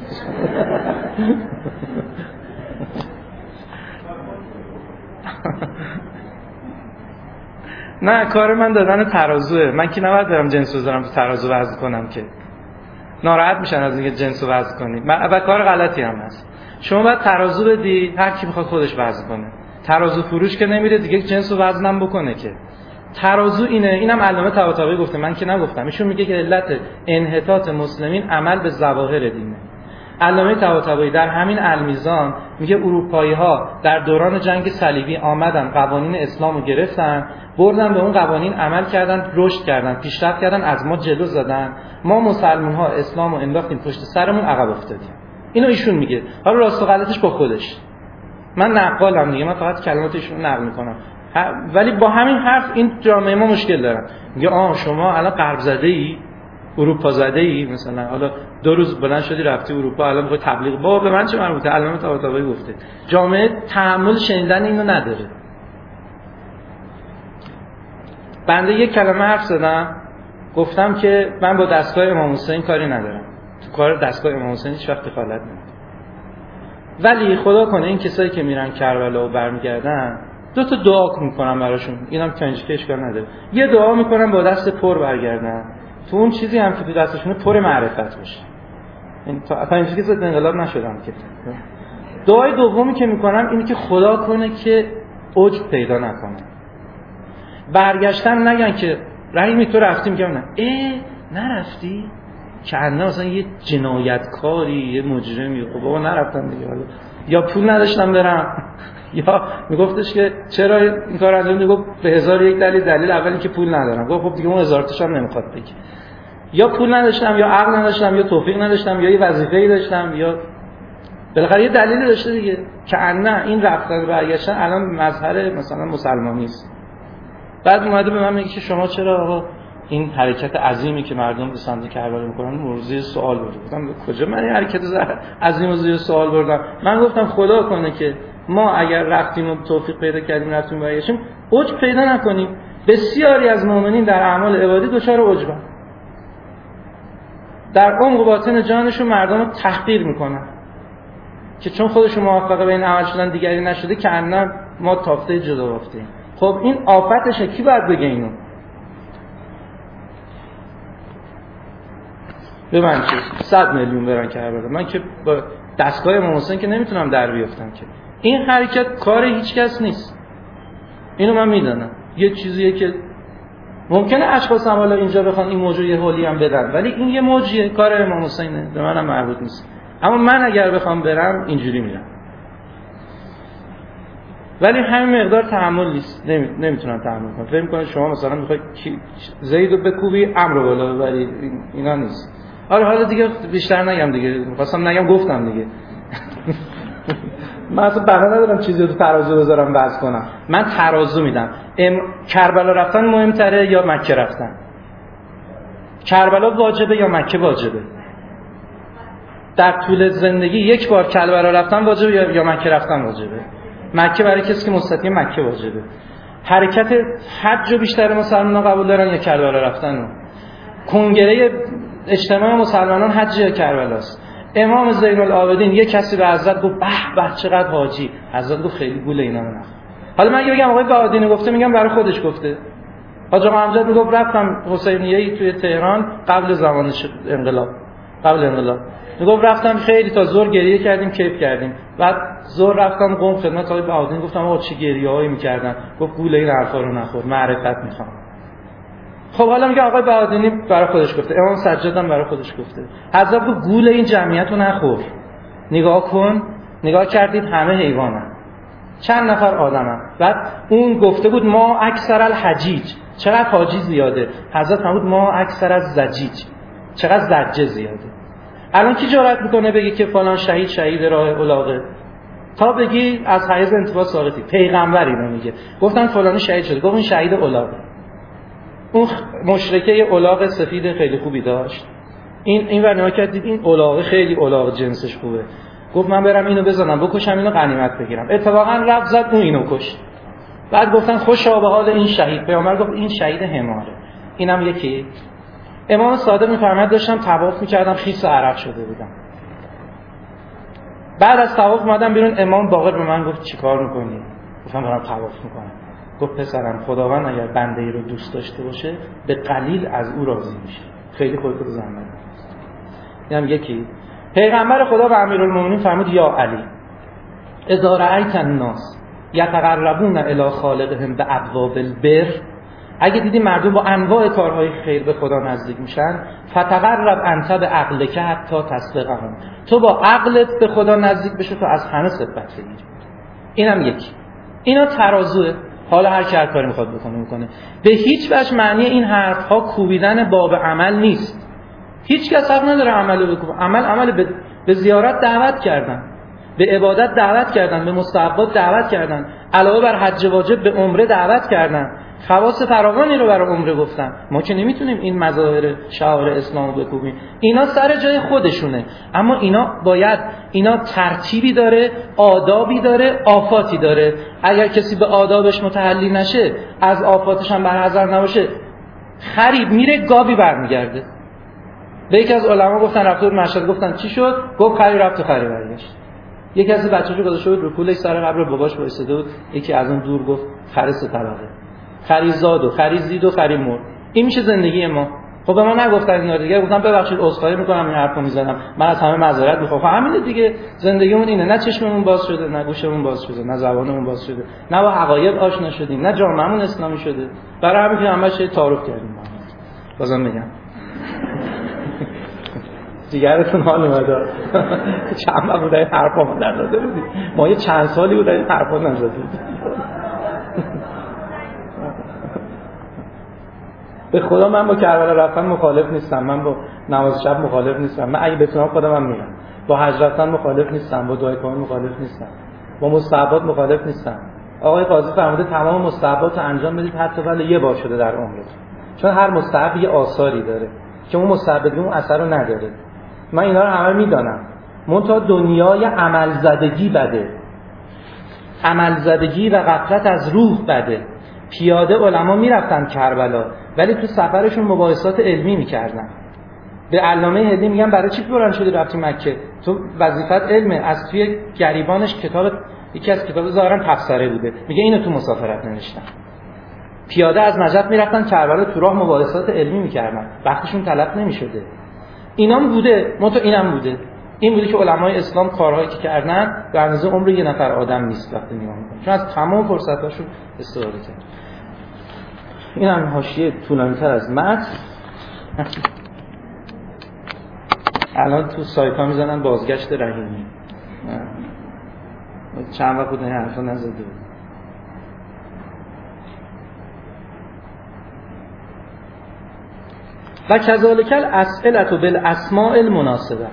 نه کار من دادن ترازوه. من که نباید برم جنس بذارم تو ترازو وزن کنم که ناراحت میشن از اینکه جنسو وزن کنی. و کار غلطی هم هست. شما باید ترازو بدی هر کی میخواد خودش وزن کنه. ترازو فروش که نمیره دیگه جنسو وزنم بکنه که. ترازو اینه. اینم علامه طباطبایی گفته من که نگفتم. ایشون میگه که علت انحطاط مسلمین عمل به ظواهر دینه. علامه طباطبایی در همین المیزان میگه اروپایی‌ها در دوران جنگ صلیبی آمدن قوانین اسلامو گرفتن، بردن به اون قوانین عمل کردن، رشد کردن، پیشرفت کردن، از ما جلو زدن. ما مسلمان‌ها اسلامو انداختیم پشت سرمون، عقب افتادیم. اینو ایشون میگه. حالا راست و غلطش با خودش. من نقالم دیگه، من فقط کلمات ایشون رو نقل میکنم. ولی با همین حرف این جامعه ما مشکل دارن. میگه شما الان غرب زده‌ای، اروپا زده‌ای، مثلا حالا 2 روز بلند شدی رفتی اروپا الان میخوای تبلیغ. بابا به من چه مربوطه؟ علامه طباطبایی گفته. جامعه تحمل شنیدن اینو نداره. بنده یک کلمه حرف زدم، گفتم که من با دستگاه امام حسین کاری ندارم. تو کار دستگاه امام حسین هیچ وقت دخالت نمی‌کنم. ولی خدا کنه این کسایی که میرن کربلا و برمیگردن 2 تا دعا میکنم براشون. اینم کنجکه اشکال نداره. یه دعا میکنم با دست پر برگردن. تو اون چیزی هم که تو دستشونه پر معرفت باشه. این تا اینجوری که ضد انقلاب نشدم که. دعای دومی که میکنم اینه که خدا کنه که عجب پیدا نکنه. برگشتن نگن که رحیمی تو رفتی، میگم نه نرفتی که انا مثلا یه جنایتکاری یه مجرمی. خب بابا نرفتم دیگه. حالا یا پول نداشتم برم یا میگفتش که چرا این کار انجام میدی؟ گفت به 1001 دلیل اولی که پول ندارم. گفت خب دیگه اون 1000 تاش هم نمیخواد بگی. یا پول نداشتم یا عقل نداشتم یا توفیق نداشتم یا یه وظیفه‌ای داشتم یا بالاخره یه دلیلی داشته دیگه که انا این رفتن برگشتن الان مظهر مثلا مسلمانی است. بعد اومده به من میگه که شما چرا آقا این حرکت عظیمی که مردم به سمت کربلا میکنن موضوع سوال برده. گفتم کجا من این حرکت عظیم رو زیر سوال بردم؟ من گفتم خدا کنه که ما اگر رفتیم و توفیق پیدا کردیم رفتیم برگشتیم عجب پیدا نکنیم. بسیاری از مؤمنین در اعمال عبادی دچار عجبن، در عمق باطن جانشون مردم رو تحقیر میکنن که چون خودشون موفق به این عمل شدن دیگری نشده که انا ما تافته جدا بافتیم. خب این آفتشه، کی باید بگه اینو؟ به من که 100 میلیون برن کربلا، من که با دستگاه امام حسین که نمیتونم در بیافتم که. این حرکت کار هیچ کس نیست، اینو من میدونم. یه چیزیه که ممکنه اشخاص هم حالا اینجا بخوان این موضوع یه حلی هم بدن، ولی این یه موجیه، کار امام حسینه، به منم مربوط نیست. اما من اگر بخوام برم اینجوری میرم، ولی همین مقدار تحمل نیست، نمیتونم تحمل کنم. فکر می‌کنم شما مثلا میخواید زیدو بکوبی امر بالا ببری، اینا نیست. آره حالا دیگه بیشتر نگم دیگه، می‌خواستم نگم گفتم دیگه. من اصلا بهانه ندارم چیزی رو تو ترازو بذارم وزن کنم. من ترازو میدم. کربلا رفتن مهمتره یا مکه رفتن؟ کربلا واجبه یا مکه واجبه؟ در طول زندگی یک بار کربلا رفتن واجبه یا مکه رفتن واجبه؟ مکه برای کسی که مستقیم مکه واجبه. حرکت حج رو بیشتر مسلمانان قبول دارن یا کربلا رفتن رو؟ کنگره اجتماع مسلمانان حج یا کربلاست؟ امام زین العابدین یک کسی به حضرت گفت به به چقدر حاجی، حضرت گفت خیلی گول اینا رو نخور. حالا من بگم آقای بهادینی گفته، میگم برای خودش گفته. حاج آقا امجد میگفت رفتم حسینیه‌ای توی تهران قبل زمان انقلاب، قبل انقلاب میگفت رفتم خیلی تا ظهر گریه کردیم، کیف کردیم. بعد ظهر رفتم قم خدمت آقای بهادینی، گفتم آقا چه گریه‌هایی می‌کردن. گفت گول این حرفا رو نخور، معرفت می‌خوام. خب حالا میگه آقای بهادینی برای خودش گفته، امام سجاد هم برای خودش گفته. حضرت گفت گول این جمعیت رو نخور. نگاه کن، نگاه کردید همه حیوانن، چند نفر آدمن. بعد اون گفته بود ما اکثر الحجیج، چقدر حاجی زیاده. حضرت فرمود ما اکثر از زجیج، چقدر زجه زیاده. الان کی جرأت میکنه بگی که فلان شهید راه الاغه؟ تا بگی از حیز انتفاع ساقطی. پیغمبر اینو میگه، گفتن فلانی شهید شده، گفت این شهید الاغه. اون مشرکه الاغ سفید خیلی خوبی داشت، این ور کردید این الاغه خیلی الاغ جنسش خوبه، گفت من برم اینو بزنم بکشم اینو غنیمت بگیرم. اتفاقا رفت زد اون اینو کشت. بعد گفتن خوشا به حال این شهید. پیامبر گفت این شهید حماره. اینم یکی. امام صادق میفرماید داشتم طواف میکردم خیس و عرق شده بودم. بعد از طواف اومدم بیرون، امام باقر به من گفت چیکار میکنی؟ گفتم دارم طواف میکنم. گفت پسرم خداوند اگر بنده ای رو دوست داشته باشه به قلیل از او راضی میشه، خیلی خودت رو زحمت بده. اینم یکی. پیغمبر خدا و امیرالمومنین فرمود یا علی اذا رأیت الناس یتقربون الی خالقهم بابواب البر، اگه دیدی مردم با انواع کارهای خیر به خدا نزدیک میشن، فتقرب انت بعقلک حتی تسبقهم، تو با عقلت به خدا نزدیک بشه تو از همه سبقت بگیری. اینم یکی. اینا ترازوه، حالا هر کی هر کاری میخواد بکنه. به هیچ وجه معنی این حرف ها کوبیدن باب عمل نیست. هیچ کس حق نداره عملو بکنه. عمل به زیارت دعوت کردن، به عبادت دعوت کردن، به مستحبات دعوت کردن، علاوه بر حج واجب به عمره دعوت کردن، خواص فراوانی رو برای عمره گفتن. ما که نمیتونیم این مظاهر شعائر اسلامو بکوبیم. اینا سر جای خودشونه، اما اینا ترتیبی داره، آدابی داره، آفاتی داره. اگر کسی به آدابش متحلی نشه، از آفاتش هم برحذر نباشه، خریب میره گابی برمیگرده. به یکی از علما گفتن رفت بود مشهد، گفتن چی شد؟ گفت خری رفت و خری برگشت. یکی از بچه‌ها گذاشته بود رو کولش سر قبر باباش وایساده بود، یکی از اون دور گفت خری سه طبقه، خری زاد و خری زید و خری مرد. این میشه زندگی ما. خب به ما نگفتن اینا دیگه، گفتم ببخشید عذرخواهی میکنم این حرفو میزنم، من از همه معذرت میخوام. خب همینه دیگه، زندگیمون اینه، نه چشممون باز شده، نه گوشمون باز شده، نه زبانمون باز شده، نه با حقایق آشنا شدیم، نه جامعهمون اسلامی شده. برای همین که همش تعارف کردیم. بازم میگم دیگرتون حال اومده چند وقت بود این حرفا ما نزده بودیم، ما یه چند سالی بود این حرفا نزدیم. به خدا من با کربلا رفتن مخالف نیستم، من با نماز شب مخالف نیستم، من اگه بتونم خودم هم میرم. با حج رفتن مخالف نیستم، با دعای کامل مخالف نیستم، با مستحبات مخالف نیستم. آقای قاضی فرموده تمام مستحبات رو انجام بدید حتی ولی یه بار شده در عمرتون. چون هر مستحب یه آثاری داره که اون مستحب اون اثر رو نداره. من اینا رو همه میدانم. منتها دنیای عمل زدگی بده، عمل زدگی و غفلت از روح بده. پیاده علما میرفتن کربلا ولی تو سفرشون مباحثات علمی میکردن. به علامه هدی میگن برای چی بلند شدی رفتی مکه؟ تو وظیفت علمه. از توی گریبانش کتاب، یکی از کتاب ظاهرا تفسیره بوده، میگه اینو تو مسافرت نوشتن. پیاده از نجف میرفتن کربلا، تو راه مباحثات علمی میکردن، وقتشون تلف نمیشده. اینام بوده، منتها اینم بوده. این بوده که علمای اسلام کارهایی که کردن به اندازه عمر یه نفر آدم نیست وقتی نگاه می‌کنی، چون از تمام فرصتاشون استفاده کرد. اینم حاشیه طولانی‌تر از متن. الان تو سایت‌ها میزنن بازگشت رحیمی. چند وقت بود این حرفا نزده بود. و کذالک الاسئله بالاسماء المناسبه.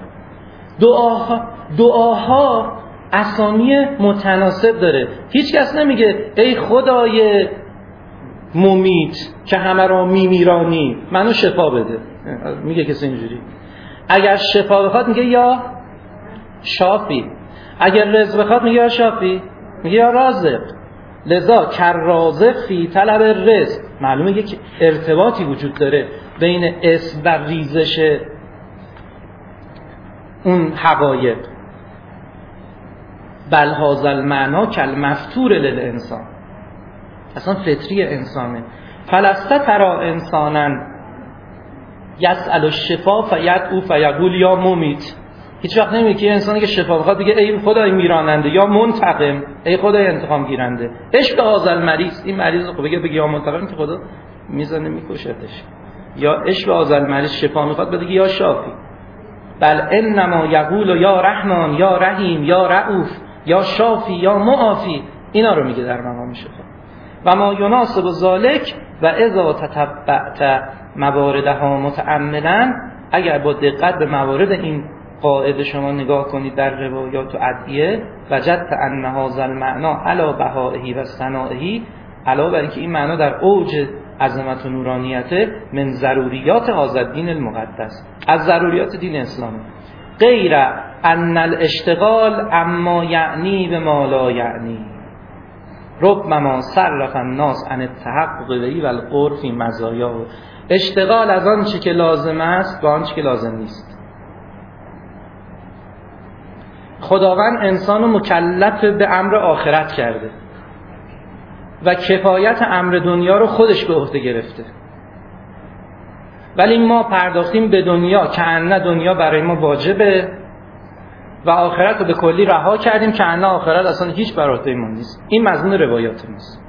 دعاها اسامی متناسب داره. هیچ کس نمیگه ای خدای ممیت که همه را میمیرانی منو شفا بده. میگه کسی اینجوری؟ اگر شفا بخواد میگه یا شافی، اگر رزق بخواد میگه یا شافی، میگه یا رازق. لذا کر رازق فی طلب رزق. معلومه یک ارتباطی وجود داره بین اسم و ریزش اون حقایق. بل هذا المعنا کالمفتور للانسان، اصلا فطری انسانه. فلسته ترا انسانا یسأل الشفا فیدعو فیقول یا ممیت. هیچ وقت نمیگه که انسانی که شفا بخواد بگه ای خدای میراننده یا منتقم، ای خدای انتقام گیرنده. عشق هذا المریض، این مریض رو بگه یا منتقم که خدا میزنه میکشتش، یا عشق هذا المریض شفا میخواد بگه یا شافی. بل انما یقول یا رحمان یا رحیم یا رؤوف یا شافی یا معافی. اینا رو میگه در مقام شفا. و ما یناسب ذالک و اذا تتبعت مواردها متأملا، اگر با دقت به موارد این قاعده شما نگاه کنید در روایات و ادعیه، وجدت ان هذا المعنى علی بهائه و ثنائه، علاوه بر اینکه این معنا در اوج عظمت و نورانیت، من ضروریات هذا الدین المقدس، از ضروریات دین اسلام، غیر ان الاشتغال اما یعنی به ما لا یعنی، ربما صرف الناس عن التحقق به و القرب فی مزایا. اشتغال از آن چی که لازم است با آن چی که لازم نیست. خداوند انسانو مکلف به امر آخرت کرده و کفایت امر دنیا رو خودش به عهده گرفته، ولی ما پرداختیم به دنیا که ان دنیا برای ما واجبه و آخرت رو به کلی رها کردیم که ان آخرت اصلا هیچ بر عهده ما نیست. این مضمون روایات ماست.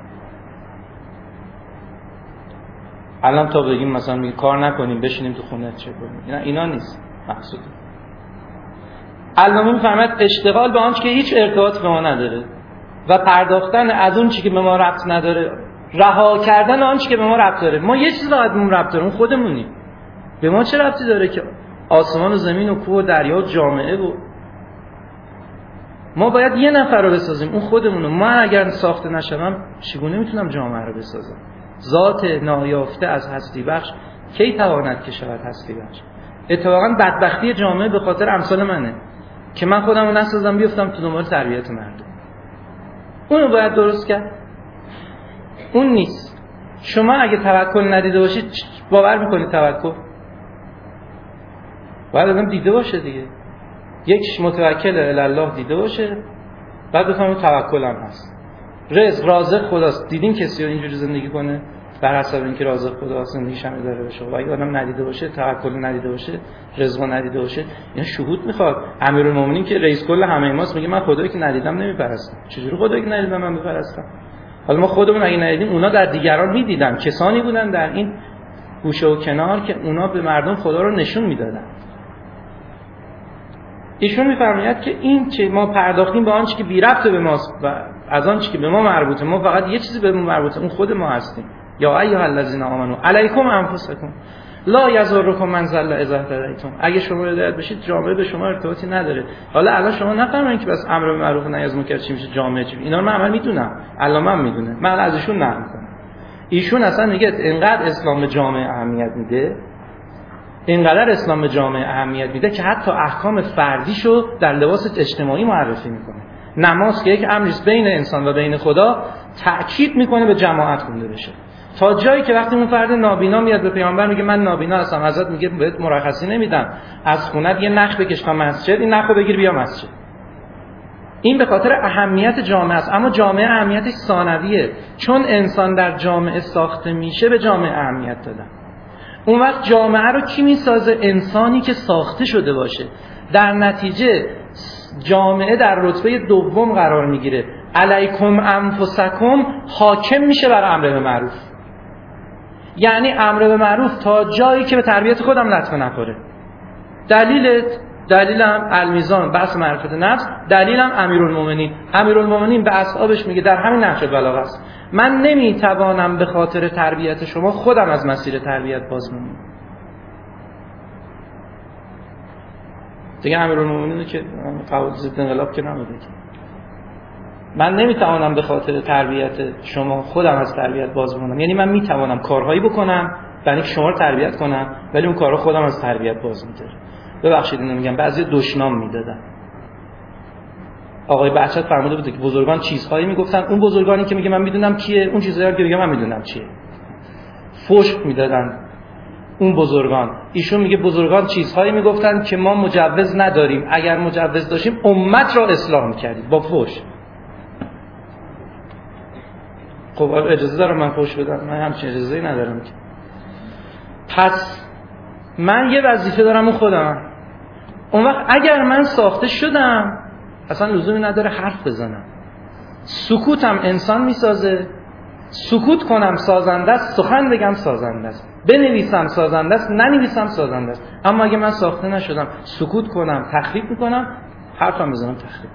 الان تا بگیم مثلا میگه کار نکنیم بشینیم تو خونه چه کنیم، اینا نیست مقصود. علامه میفهمد اشتغال به آنچه که هیچ ارتباط به ما نداره و پرداختن از اون چی که به ما ربط نداره، رها کردن آنچه که به ما ربط داره. ما یه چیز فقط به ما ربط داره، اون خودمونیم. به ما چه ربطی داره که آسمان و زمین و کوه و دریا و جامعه و ما باید یه نفر رو بسازیم، اون خودمونه. من اگر ساخته نشم چگونه میتونم جامعه رو بسازم؟ ذات نایافته از هستی بخش کی تواند که شود هستی بخش؟ اتفاقا بدبختی جامعه به خاطر امثال منه که من خودم رو نسازم بیفتم تو دنبال تربیت مردم. اونو باید درست کرد، اون نیست. شما اگه توکل ندیده باشید باور میکنید توکل؟ باید آدم دیده باشه دیگه. یکیش متوکل الله دیده باشه، بعد بفهمید توکل هم هست. رزق رازق خداست. دیدین کسی رو اینجوری زندگی کنه بر حسب اینکه رازق خداست زندگیش هم اداره بشه؟ و اگه آدم ندیده باشه، توکل ندیده باشه، رزق ندیده باشه، این شهود میخواد. امیرالمومنین که رئیس کل همه ماست میگه من خدایی که ندیدم نمیپرستم. چجوری خدایی که ندیدم من بپرستم؟ حالا ما خودمون اگه ندیدیم، اونا در دیگران میدیدن. کسانی بودن در این گوشه و کنار که اونا به مردم خدا رو نشون میدادن. ایشون میفرماید که این چه ما پرداختیم به آنچه که بی ربط به ماست و از آنچه که به ما مربوطه، ما فقط یه چیزی به ما مربوطه، اون خود ما هستیم. یا ایها الذین آمنو علیکم انفسکم لا یضرکم من ضل اذا اهتدیتم. اگه شما هدایت بشید جامعه به شما ارتباطی نداره. حالا الان شما نفهمین که بس امر به معروف و نهی از منکر چی میشه، جامعه چی. اینا رو من عمل میدونم، علامه هم میدونه، من ازشون نقل میکنم. ایشون اصلا میگه اینقدر اسلام به جامعه اهمیت میده، اینقدر اسلام به جامعه اهمیت میده که حتی احکام فردیشو در لباس اجتماعی معرفی میکنه. نماز که یک امریست بین انسان و بین خدا، تأکید میکنه به جماعت خونده بشه، تا جایی که وقتی اون فرد نابینا میاد به پیامبر میگه من نابینا هستم، حضرت میگه بهت مرخصی نمیدم، از خونت یه نخ بکش تا مسجد، این نخو بگیر بیا مسجد. این به خاطر اهمیت جامعه است. اما جامعه اهمیتش ثانویه، چون انسان در جامعه ساخته میشه به جامعه اهمیت دادن. اون وقت جامعه رو کی میسازه؟ انسانی که ساخته شده باشه. در نتیجه جامعه در رتبه دوم قرار میگیره. علیکم انفسکم حاکم میشه بر امر به معروف. یعنی امر به معروف تا جایی که به تربیت خودم لطمه نخوره. دلیلم المیزان بحث معرفت نفس، دلیلم امیرالمومنین به اصحابش میگه در همین نهج البلاغه است، من نمیتوانم به خاطر تربیت شما خودم از مسیر تربیت باز بمونم. دیگه امیرالمومنین که قول ضد انقلاب که نمیده، من نمیتوانم به خاطر تربیت شما خودم از تربیت باز بمونم. یعنی من میتوانم کارهایی بکنم برای اینکه شما رو تربیت کنم، ولی اون کارها خودم از تربیت باز می‌داره. ببخشید اینو میگم، بعضی دشنام میدادن. آقای بهجت فرموده بوده که بزرگان چیزهایی میگفتن، اون بزرگانی که میگه من میدونم کیه، اون چیزهایی که میگه من میدونم چیه، فحش میدادن اون بزرگان. ایشون میگه بزرگان چیزهایی میگفتن که ما مجوز نداریم، اگر مجوز داشتیم امت را اصلاح میکردیم با فحش. خب اجازه دارم من فحش بدم؟ من همچین اجازه‌ای ندارم. پس من یه وظیفه دارم اون خودم. اون وقت اگر من ساخته شدم اصلا لزومی نداره حرف بزنم. سکوتم انسان میسازه، سکوت کنم سازنده است، سخن بگم سازنده است، بنویسم سازنده است، ننویسم سازنده است. اما اگه من ساخته نشدم، سکوت کنم تخریب میکنم، حرفم بزنم تخریب.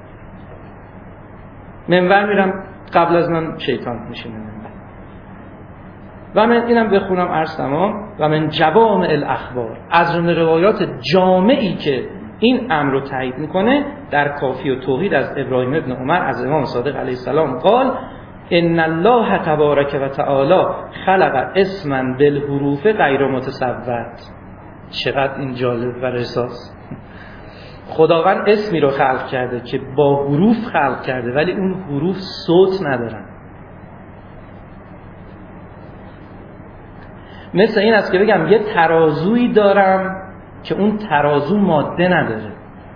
منبر میرم، قبل از من شیطان میشینه منبر. و من اینم بخونم عرض تمام. و من جوامع الاخبار، از جمله روایات جامعی که این امر رو تایید میکنه در کافی و توحید از ابراهیم ابن عمر از امام صادق علیه السلام قال ان الله تبارک و تعالی خلق اسما بالحروف غیر متصوت. چقدر این جالب و رساس. خداوند اسمی رو خلق کرده که با حروف خلق کرده، ولی اون حروف صوت ندارن. مثل این است که بگم یه ترازویی دارم که اون ترازو ماده نداره.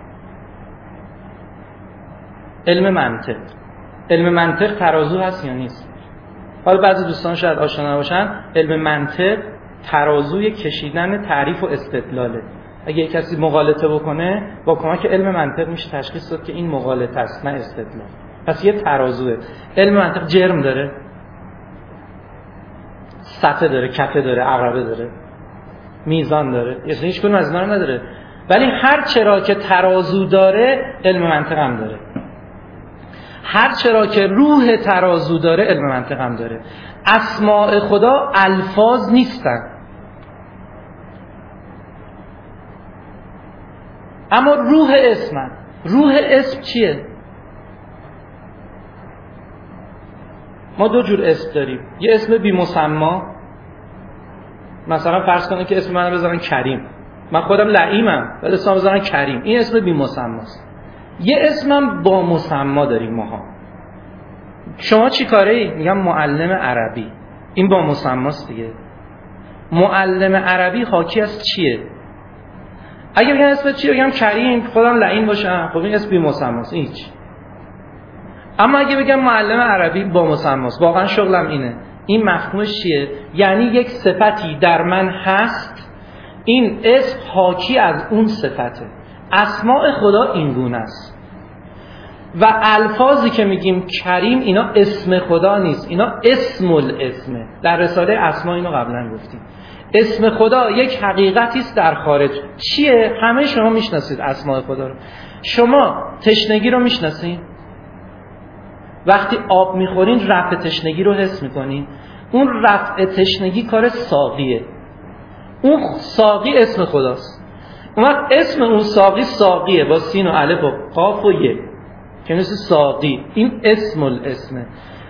علم منطق ترازو هست یا نیست؟ حالا بعضی دوستان شاید آشنا نباشن، علم منطق ترازوی کشیدن تعریف و استدلاله. اگه کسی مغالطه بکنه با کمک علم منطق میشه تشخیص داد که این مغالطه است نه استدلال. پس یه ترازوه. علم منطق جرم داره، سطح داره، کفه داره، عقربه داره، میزان داره، هیچ کدوم از اینا رو نداره. ولی هر چرا که ترازو داره علم منطق هم داره. هر چرا که روح ترازو داره علم منطق هم داره. اسماء خدا الفاظ نیستن، اما روح اسمن. روح اسم چیه؟ ما دو جور اسم داریم. یه اسم بی مسما، مثلا فرض کنید که اسم منو بذارن کریم، من خودم لعیمم ولی اسمم بذارن کریم، این اسم بی مسماست. یه اسمم با مسما داریم ماها. شما چی کاره ای؟ میگم معلم عربی، این با مسماست دیگه. معلم عربی حاکی از چیه؟ اگه بگم اسم چیه بگم کریم، خودم لعین باشم، خب این اسم بی مسماست، هیچ. اما اگه بگم معلم عربی با مسماست، واقعا شغلم اینه، این مفهومش چیه؟ یعنی یک صفتی در من هست، این اسم حاکی از اون صفته. اسماء خدا این گونه است. و الفاظی که میگیم کریم اینا اسم خدا نیست، اینا اسم الاسمه. در رساله اسماء اینو قبلا گفتیم. اسم خدا یک حقیقتی است در خارج. چیه؟ همه شما میشناسید اسماء خدا رو. شما تشنگی رو میشناسید؟ وقتی آب میخورین رفع تشنگی رو حس میکنین. اون رفع تشنگی کار ساقیه. اون ساقی اسم خداست. اون وقت اسم اون ساقی ساقیه با سین و الف و قاف و ی که مثل ساقی. این اسم الاسمه.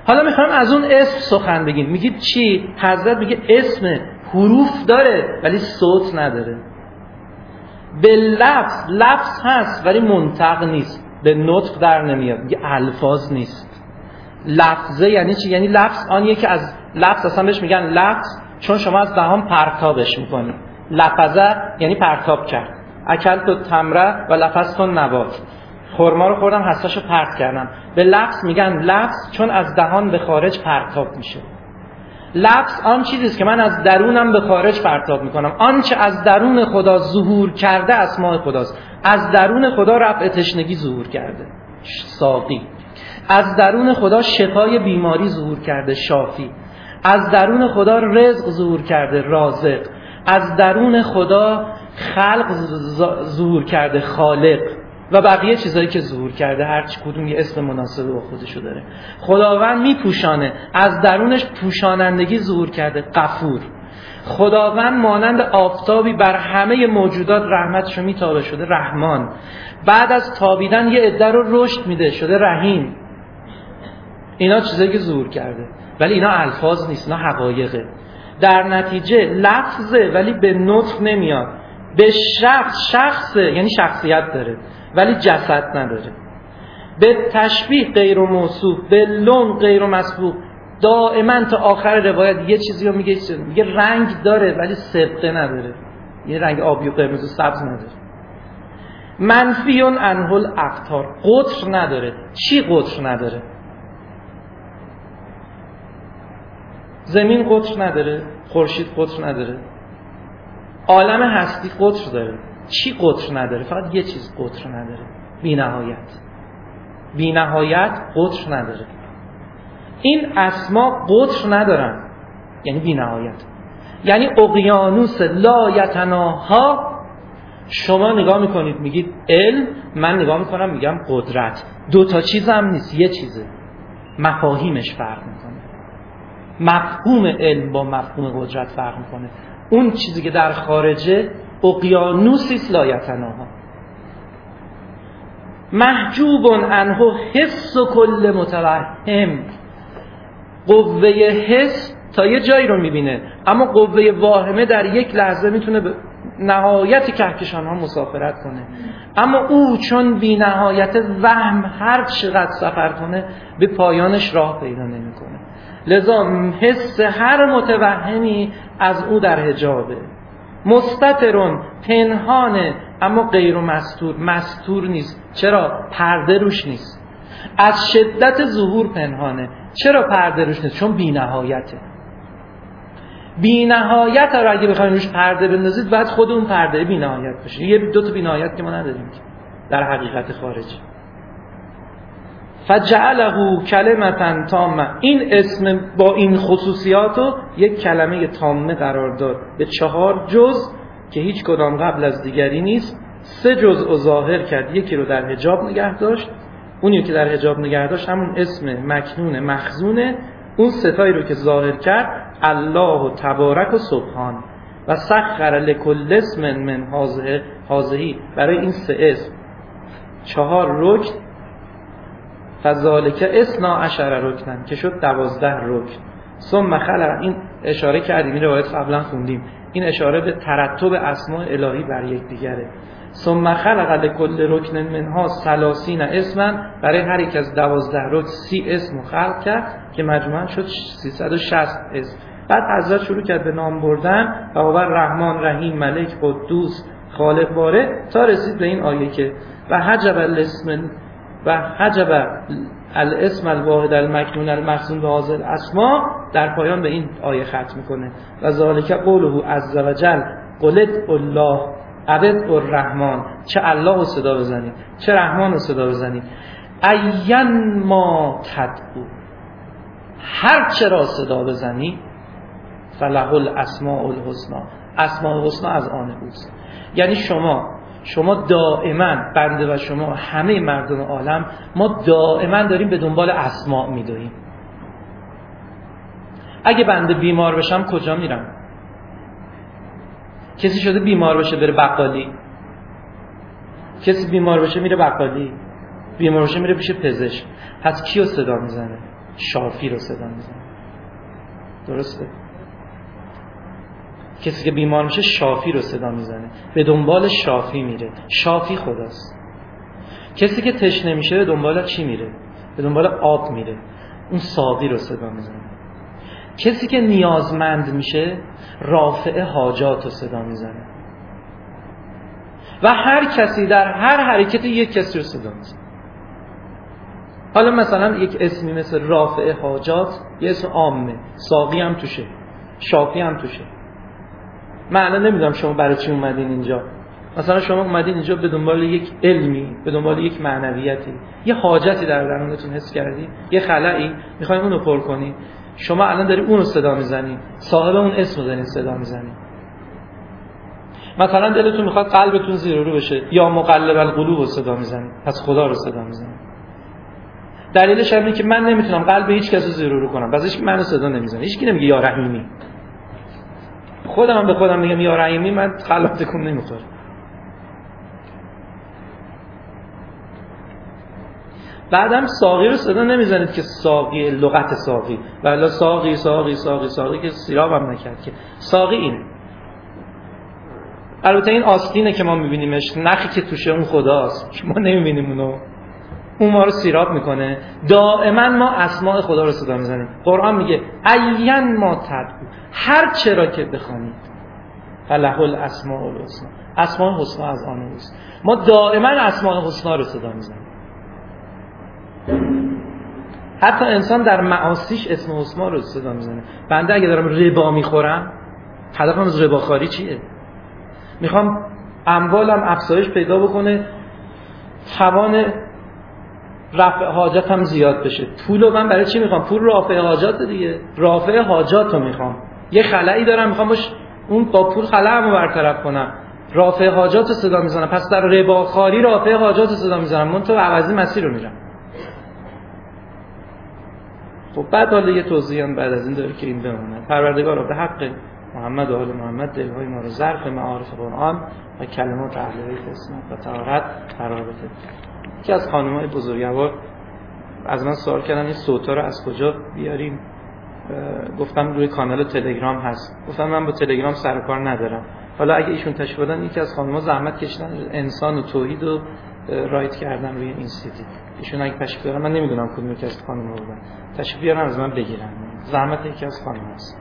حالا میخوایم از اون اسم سخن بگیم. میگید چی؟ حضرت میگه اسم حروف داره ولی صوت نداره. به لفظ هست ولی منطق نیست، به نطق در نمیاد. میگه الفاظ نیست. لفظه یعنی چی؟ یعنی لفظ آنیه که از لفظ اصلا بهش میگن لفظ چون شما از دهان پرتابش میکنی. لفظه یعنی پرتاب کرد. اکلت تمره و لفظت نبات، خرما رو خوردم حساشو پرت کردم. به لفظ میگن لفظ چون از دهان به خارج پرتاب میشه. لفظ آن چیزیست که من از درونم به خارج پرتاب میکنم. آنچه از درون خدا ظهور کرده اسماء خداست. از درون خدا رفع تشنگی ظهور کرده، ساقی. از درون خدا شفای بیماری ظهور کرده، شافی. از درون خدا رزق ظهور کرده، رازق. از درون خدا خلق ظهور کرده، خالق. و بقیه چیزایی که ظهور کرده هر چی کدوم یه اسم مناسب با خودشو داره. خداوند میپوشانه، از درونش پوشانندگی ظهور کرده، غفور. خداوند مانند آفتابی بر همه موجودات رحمتشو میتابه، شده رحمان. بعد از تابیدن یه عده رو رشد میده، شده رحیم. اینا چیزایی که ظهور کرده ولی اینا الفاظ نیست، اینا حقایقه. در نتیجه لفظه ولی به نطق نمیاد. به شخصه یعنی شخصیت داره ولی جسد نداره. به تشبیه غیر موصوف، به لون غیر مسبوق. دائما تا آخر روایت یه چیزی رو میگه رنگ داره ولی سبقه نداره، یه رنگ آبی و قرمز و سبز نداره. منفی عنه الاقطار، قطر نداره. چی قطر نداره؟ زمین قطر نداره، خورشید قطر نداره، عالم هستی قطر داره. چی قطر نداره؟ فقط یه چیز قطر نداره، بی‌نهایت. بی‌نهایت قطر نداره. این اسما قطر ندارن یعنی بی‌نهایت، یعنی اقیانوس لا یتناها. شما نگاه میکنید میگید علم، من نگاه میکنم میگم قدرت. دو تا چیز هم نیست، یه چیزه. مفاهیمش فرق میکنه. مفهوم علم با مفهوم قدرت فرق میکنه. اون چیزی که در خارجه اقیانوسی لا یتناها. محجوب عنه حس کل متوهم. قوه حس تا یه جایی رو میبینه، اما قوه واهمه در یک لحظه میتونه به نهایت کهکشان ها مسافرت کنه. اما او چون بی نهایت وهم هر چقدر سفر کنه به پایانش راه پیدا نمیکنه. لذا حس هر متوهمی از او در حجابه. مستترون، پنهانه اما غیر مستور. مستور نیست. چرا؟ پرده روش نیست. از شدت ظهور پنهانه. چرا پرده روش نیست؟ چون بی نهایته. بی نهایت رو اگه بخواید روش پرده بندازید باید خود اون پرده بی نهایت باشه. یه دو تا بی نهایت که ما نداریم در حقیقت خارجی. فجعله کلمة تامه. این اسم با این خصوصیاتو یک کلمه تامه قرار داد به 4 جزء که هیچ کدام قبل از دیگری نیست. 3 جزء ظاهر کرد، یکی رو در حجاب نگه داشت. اونی که در حجاب نگه داشت همون اسم مکنون مخزونه. اون ستایی رو که ظاهر کرد الله تبارک و سبحان و سخر لکل اسم من هذه. برای این 3 اسم 4 رکن، فذالک 12 رکنن که شد 12 رکن. ثم خلق، این اشاره کردیم، این روایت قبلا خوندیم، این اشاره به ترتب اسماء الهی بر یکدیگره. ثم خلق لکل رکن منها 30 اسما. برای هر یک از 12 رکن 30 اسم خلق کرد که مجموعاً شد 360 اسم. بعد حضرت شروع کرد به نام بردن و آور رحمان، رحیم، ملک، قدوس، خالق باره تا رسید به این آیه که و حجب الاسم الواحد المکنون المخزون به هذه الاسماء. در پایان به این آیه ختم میکنه و ذالک قوله عز وجل قلت الله عبد الرحمن. چه الله رو صدا بزنید، چه رحمان رو صدا بزنید. این ما تدعو، هر چه را صدا بزنی، فله الاسماء الحسنى. اسماء الحسنى از آن اوست. یعنی شما دائما، بنده و شما همه مردم عالم، ما دائما داریم به دنبال اسماء میدویم. اگه بنده بیمار بشم کجا میرم؟ کسی شده بیمار بشه بره بقالی؟ کسی بیمار بشه میره بقالی؟ بیمار بشه میره پیش پزشک؟ پس کیو صدا میزنه؟ شافی رو صدا میزنه. درسته؟ کسی که بیمار میشه شافی رو صدا میزنه، به دنبال شافی میره. شافی خداست. کسی که تشنه میشه به دنبال چی میره؟ به دنبال آب میره. اون ساقی رو صدا میزنه. کسی که نیازمند میشه رافع حاجات رو صدا میزنه. و هر کسی در هر حرکتی یک کسی رو صدا میزنه. حالا مثلا یک اسمی مثل رافع حاجات یه اسم عامه، ساقی هم توشه، شافی هم توشه. من الان نمیدونم شما برای چی اومدین اینجا. مثلا شما اومدین اینجا به دنبال یک علمی، به دنبال یک معنویتی، یه حاجتی در درونتون حس کردی، یه خلایی میخواین اونو پر کنی. شما الان داری اونو صدا میزنی، صاحب اون اسم رو دارین صدا میزنی. مثلا دلتون میخواد قلبتون زیر رو بشه، یا مقلب القلوب رو صدا میزنی، پس خدا رو صدا میزنی. دلیلش اینه که من نمیتونم قلب هیچ کس رو زیر رو کنم، پس هیچ منو صدا نمیزنه. هیچ کی نمیگه یا رحیمی. خودم هم به خودم میگم یا رحیمی، من خلاف تکون نمیخوره. بعدم ساقی رو صدا نمیزنید که ساقی لغت ساقی، ولی ساقی ساقی ساقی ساقی که سیراب هم نکرد که ساقی اینه. البته این آستینه که ما میبینیمش، نخی که توشه اون خداست، ما نمیبینیم اونو، اون ما رو سیراب میکنه. دائما ما اسماء خدا رو صدا میزنیم. قرآن میگه عین ما تدعو، هر چرا که بخوانید فله الاسماء الحسنی، اسماء حسنا از آن اوست. ما دائما اسماء حسنا رو صدا میزنیم. حتی انسان در معاصیش اسم حسنا رو صدا میزنه. بنده اگه دارم ربا میخورم، هدفم از رباخواری چیه؟ میخوام اموالم افزایش پیدا بکنه، توان رفع حاجتم زیاد بشه. پولو من برای چی میخوام؟ پول رافع حاجات دیگه. رافع حاجاتو میخوام. یه خلایی دارم میخوام باش اون با پول خلأمو برطرف کنم. رافع حاجاتو صدا میزنم. پس در رباخواری رافع حاجاتو صدا میزنم. من تو عوضی مسیر رو میرم. خب بعد حالا یه توضیح هم بعد از این داره که این بمونه. پروردگارا به حق محمد و آل محمد دلهای ما رو ظرف معارف قرآن و کلمات اهل بیت اسمت و طهارت قرار بده. یکی از خانم‌های بزرگوار از من سوال کردن این صوتا رو از کجا بیاریم. گفتم روی کانال تلگرام هست. گفتم من با تلگرام سر و کار ندارم. حالا اگه ایشون تشریف دادن، یکی از خانم‌ها زحمت کشیدن انسان و توحید رو رایت کردن روی این سیتی. ایشون اگه تشریف بیارن، من نمیدونم کدوم که از خانم‌ها بودن، تشریف بیارن از من بگیرن. زحمت یکی از خانم‌ها است.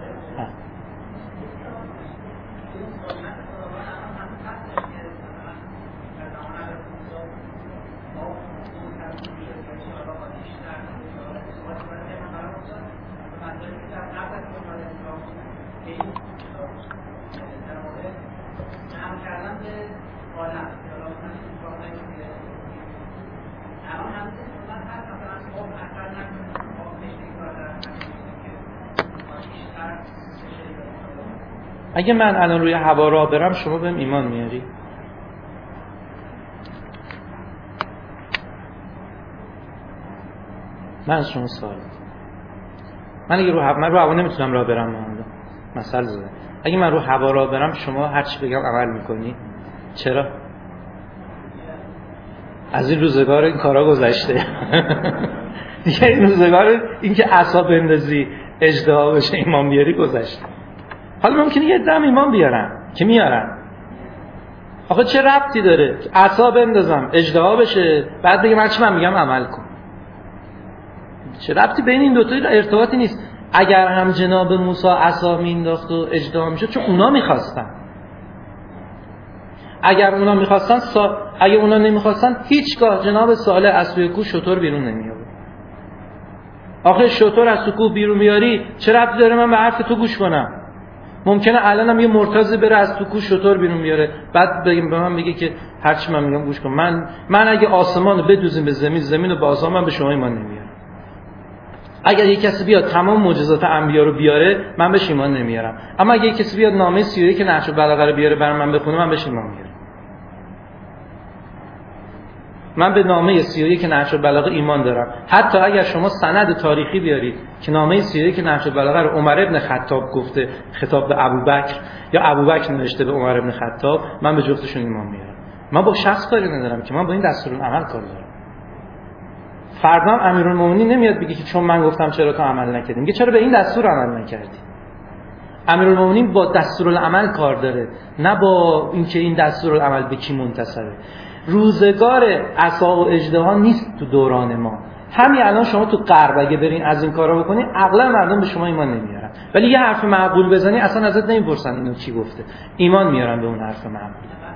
اگه من الان روی هوا راه برم، شما بهم ایمان میاری؟ من از شما سوال من اگه رو هوا نمیتونم راه برم، مثلا زده. اگه من رو هوا راه برم، شما هر چی بگم عمل میکنی؟ چرا؟ از این روزگار این کارا گذشته. دیگه این روزگار این که عصا بندازی اژدها بشه ایمان بیاری گذشته. حالا ممکنه یه دم ایمان بیارن که میارن. آخه چه ربطی داره عصا بندازم اژدها بشه بعد بگم هرچی من میگم عمل کن؟ چه ربطی بین این دوتا ارتباطی نیست. اگر هم جناب موسی عصا مینداخت و اژدها میشد، چون اونا میخواستن. اگر اونا میخواستن اگه اونا نمیخواستن، هیچگاه جناب صالح از سوی کوه شتر بیرون نمیآورد. آخه شتر از سوی کوه بیرون بیاری چه ربطی داره من به حرف تو گوش کنم؟ ممکنه الانم یه مرتضی بره از تو کوه شتر بیرون بیاره، بعد بگیم به من بگه که هر چی من میگم گوش کن. من اگه آسمان رو بدوزیم به زمین، زمین رو به آسمان، من به شما ایمان نمیارم. اگر یک کسی بیاد تمام معجزات انبیا رو بیاره، من بهش ایمان نمیارم. اما اگه یک کسی بیاد نامه 31 که نهج البلاغه رو بیاره برام من بخونه، من بهش ایمان میارم. من به نامه 31 نهج البلاغه ایمان دارم. حتی اگر شما سند تاریخی بیارید که نامه 31 نهج البلاغه رو عمر ابن خطاب گفته خطاب به ابوبکر، یا ابوبکر نوشته به عمر ابن خطاب، من به جفتشون ایمان میارم. من با شخص کاری ندارم که، من با این دستورالعمل کار دارم. فردا امیرالمومنین نمیاد بگه که چون من گفتم چرا تو عمل نکردی، میگه چرا به این دستور عمل نکردی. امیرالمومنین با دستورالعمل کار داره، نه با اینکه این دستورالعمل به کی منتسبه. روزگار عصا و اژدها نیست تو دوران ما. همین الان شما تو غرب اگه برین از این کارا بکنین، اغلب مردم به شما ایمان نمیارن، ولی یه حرف معقول بزنی اصلا ازت نمیپرسن اینو کی گفته، ایمان میارن به اون حرف معقول.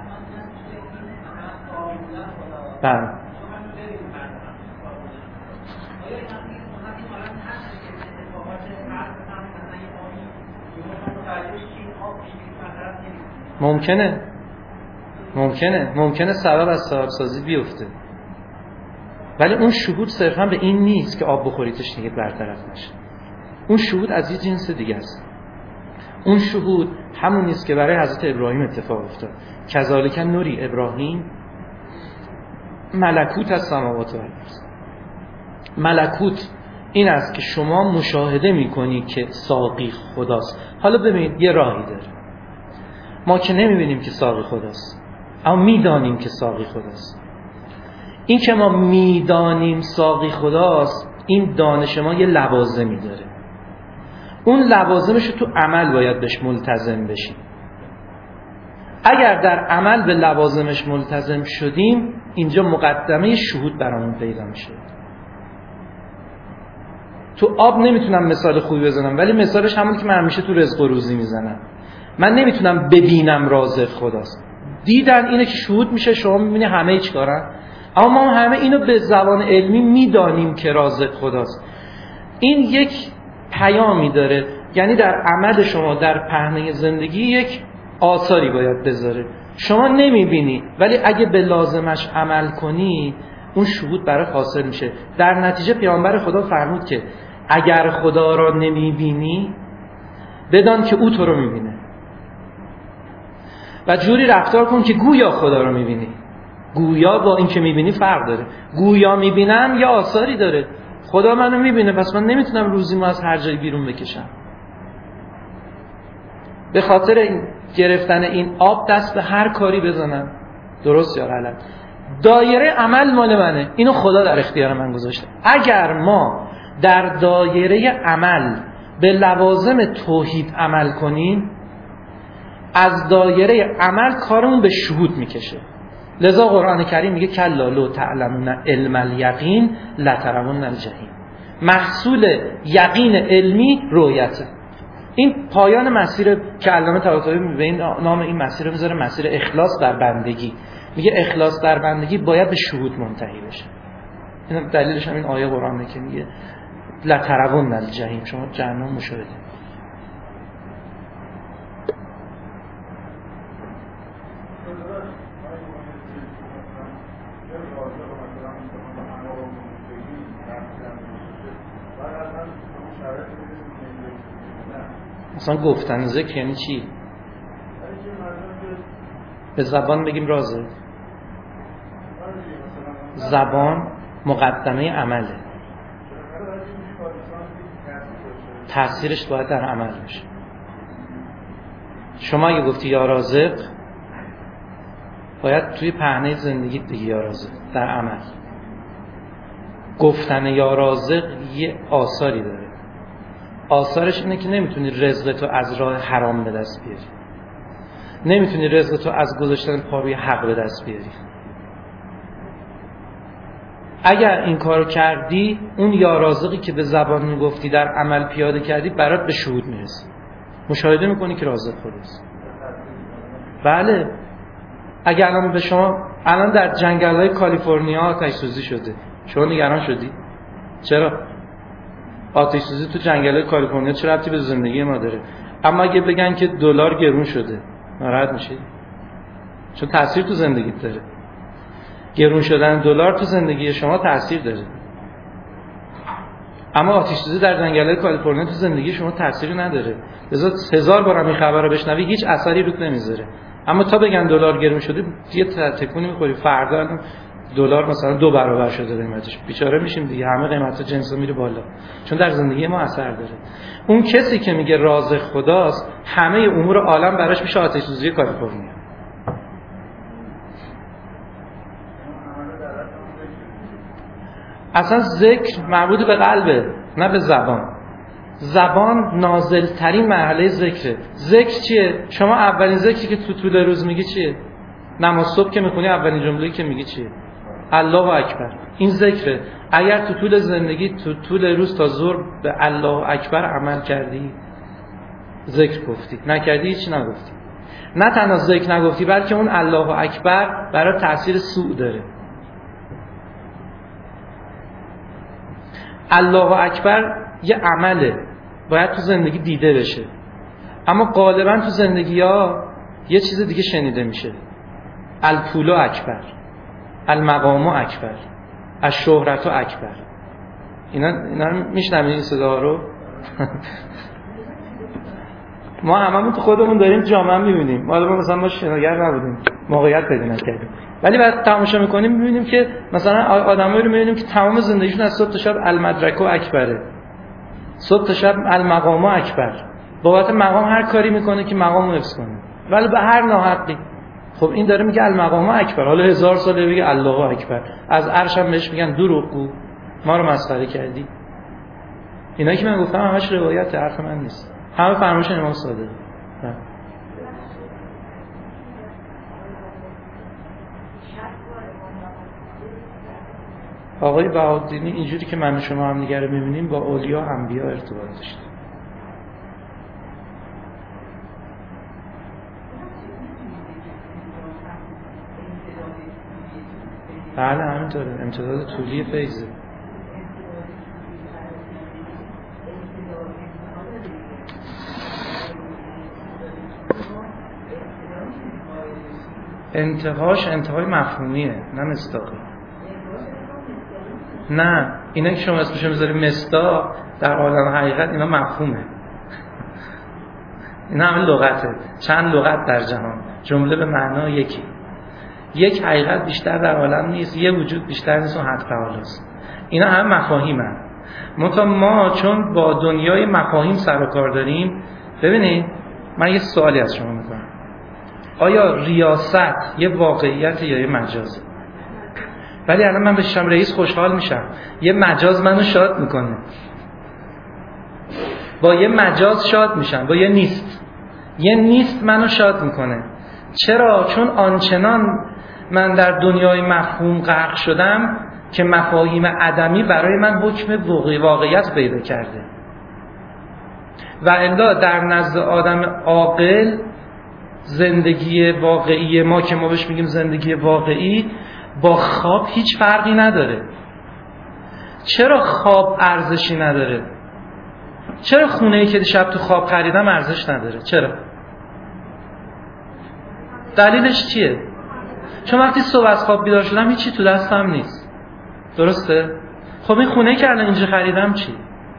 بله. ممکنه سبب از سبب سازی بیفته، ولی اون شهود صرفا به این نیست که آب بخوری تشنگی برطرف نشه. اون شهود از یه جنس دیگه است. اون شهود همون نیست که برای حضرت ابراهیم اتفاق افتاد. کذالک نوری ابراهیم ملکوت از سماوات و الارض. ملکوت این است که شما مشاهده میکنی که ساقی خداست. حالا ببینید یه راهی داره، ما که نمیبینیم که ساقی خداست، اما میدانیم که ساقی خداست. این که ما میدانیم ساقی خداست، این دانش ما یه لوازمی داره. اون لوازمش تو عمل باید بهش ملتزم بشیم. اگر در عمل به لوازمش ملتزم شدیم، اینجا مقدمه شهود برامون پیدا میشه. تو آب نمیتونم مثال خوبی بزنم، ولی مثالش همونی که من همیشه تو رزق و روزی میزنم. من نمیتونم ببینم رازق خداست. دیدن اینه که شهود میشه، شما میبینی همه چی کارن، اما ما همه اینو به زبان علمی میدانیم که رازق خداست. این یک پیامی داره، یعنی در عمل شما در پهنه زندگی یک آثاری باید بذاره. شما نمیبینی، ولی اگه به لازمش عمل کنی اون شهود برای حاصل میشه. در نتیجه پیامبر خدا فرمود که اگر خدا را نمیبینی بدان که او تو رو میبینه و جوری رفتار کن که گویا خدا رو میبینی. گویا با این که میبینی فرق داره. گویا میبینم یه آثاری داره، خدا منو میبینه، پس من نمیتونم روزیمو از هر جایی بیرون بکشم. به خاطر این گرفتن این آب دست به هر کاری بزنم، درست یا غلط، دایره عمل مال منه، اینو خدا در اختیار من گذاشته. اگر ما در دایره عمل به لوازم توحید عمل کنیم، از دایره عمل کارمون به شهود میکشه. لذا قرآن کریم میگه کلا لو تعلمون علم الیقین لترون الجحیم. محصول یقین علمی رؤیته. این پایان مسیر که علامه طباطبایی به این نام این مسیر رو میذاره مسیر اخلاص در بندگی. میگه اخلاص در بندگی باید به شهود منتهی بشه. این دلیلش هم این آیه قرآنه که میگه لترون الجحیم، شما جهنم مشاهده. مثلا گفتن ذکر یعنی چی؟ به زبان بگیم رازه. زبان مقدمه عمله، تأثیرش باید در عمل باشه. شما اگه گفتی یا رازق، باید توی پهنه زندگیت بگی یا رازق در عمل. گفتن یا رازق یه آثاری داره. آثارش اینه که نمیتونی رزقتو از راه حرام به دست بیاری، نمیتونی رزقتو از گذاشتن پاروی حق به دست بیاری. اگر این کارو کردی، اون یا رازقی که به زبان میگفتی در عمل پیاده کردی، برات به شهود میرسه. مشاهده میکنی که رازق خودست. بله. اگر الان به شما الان در جنگل‌های کالیفرنیا آتش سوزی شده، شما نگران شدی؟ چرا؟ آتش سوزی تو جنگل‌های کالیفرنیا چه ربطی به زندگی ما داره؟ اما اگه بگن که دلار گرون شده، ناراحت میشی؟ چون تأثیر تو زندگیت داره. گرون شدن دلار تو زندگی شما تأثیر داره. اما آتش سوزی در جنگل‌های کالیفرنیا تو زندگی شما تأثیری نداره. لذا 1000 بارم این خبر رو بشنوی هیچ اثری روت نمیذاره. اما تا بگن دلار گرون شده یه تکونی می‌خوری. فردا دلار مثلا 2 برابر شده قیمتش، بیچاره میشیم دیگه. همه قیمتا جنسا میره بالا، چون در زندگی ما اثر داره. اون کسی که میگه رازق خداست، همه امور عالم براش میشه آتش سوزی کالیفرنیا. اصلا ذکر مربوط به قلبه نه به زبان. زبان نازل ترین مرحله ذکره. ذکر چیه؟ شما اولین ذکری که تو طول روز میگی چیه؟ نماز صبح که میخونی اولین جمله‌ای که میگی چیه؟ الله اکبر. این ذکره. اگر تو طول زندگی تو طول روز تا ظهر به الله اکبر عمل کردی، ذکر گفتی، نکردی هیچ نگفتی. نه تنها ذکر نگفتی بلکه اون الله اکبر برای تأثیر سوء داره. الله اکبر یه عمله، باید تو زندگی دیده بشه، اما غالبا تو زندگی ها یه چیز دیگه شنیده میشه. الپول اکبر، المقام اکبر، الشهرت اکبر. اینا رو میشنوید این صدا رو؟ ما هممون تو خودمون داریم جامعه میبینیم. ما مثلا شناگر نبودیم، موقعیت پیدا نکردیم، ولی بعد تماشا میکنیم میبینیم که مثلا آدمایی رو میبینیم که تمام زندگیشون از صبح تا شب المدرک اکبره، صبح تا شب المقام اکبر. بابت مقام هر کاری میکنه که مقامو حفظ کنه، ولی به هر ناحقی. خب این داره میگه المقام اکبر، حالا 1000 ساله بگه الله اکبر. از عرش هم بهش میگن دروغگو، ما رو مسخره کردی. اینایی که من گفتم همش روایت، حرف من نیست، همه فرمایش امام صادق. آقای بهاءالدینی اینجوری که من و شما هم دیگه رو می‌بینیم با اولیا و انبیا ارتباط داشت. بله همینطوره، امتداد طولی فیضه. انتهاش انتهای مفهومیه نه مصداقی. نه اینا که شما اسمشو میذارید مصداق، در عالم حقیقت اینا مفهومه. اینا همه لغته، چند لغت در جهان، جمله به معنای یکی. یک حقیقت بیشتر در عالم نیست، یه وجود بیشتر نیست، اون حق تعالیست. اینا همه مفاهیمن. ما چون با دنیای مفاهیم سر و کار داریم. ببینید من یه سوالی از شما میکنم، آیا ریاست یه واقعیت یا یه مجازه؟ ولی الان من بشم رئیس خوشحال میشم، یه مجاز منو شاد میکنه. با یه مجاز شاد میشم، با یه نیست منو شاد میکنه. چرا؟ چون آنچنان من در دنیای مفهوم غرق شدم که مفاهیم عدمی برای من حکم واقعیت پیدا کرده. و الا در نزد آدم عاقل زندگی واقعی ما که ما بهش میگیم زندگی واقعی با خواب هیچ فرقی نداره. چرا خواب ارزشی نداره؟ چرا خونه‌ای که شب تو خواب خریدم ارزش نداره؟ چرا؟ دلیلش چیه؟ چون وقتی صبح از خواب بیدار شدم هیچی تو دستم نیست. درسته؟ خب این خونه‌ای که الان اینجا خریدم چی؟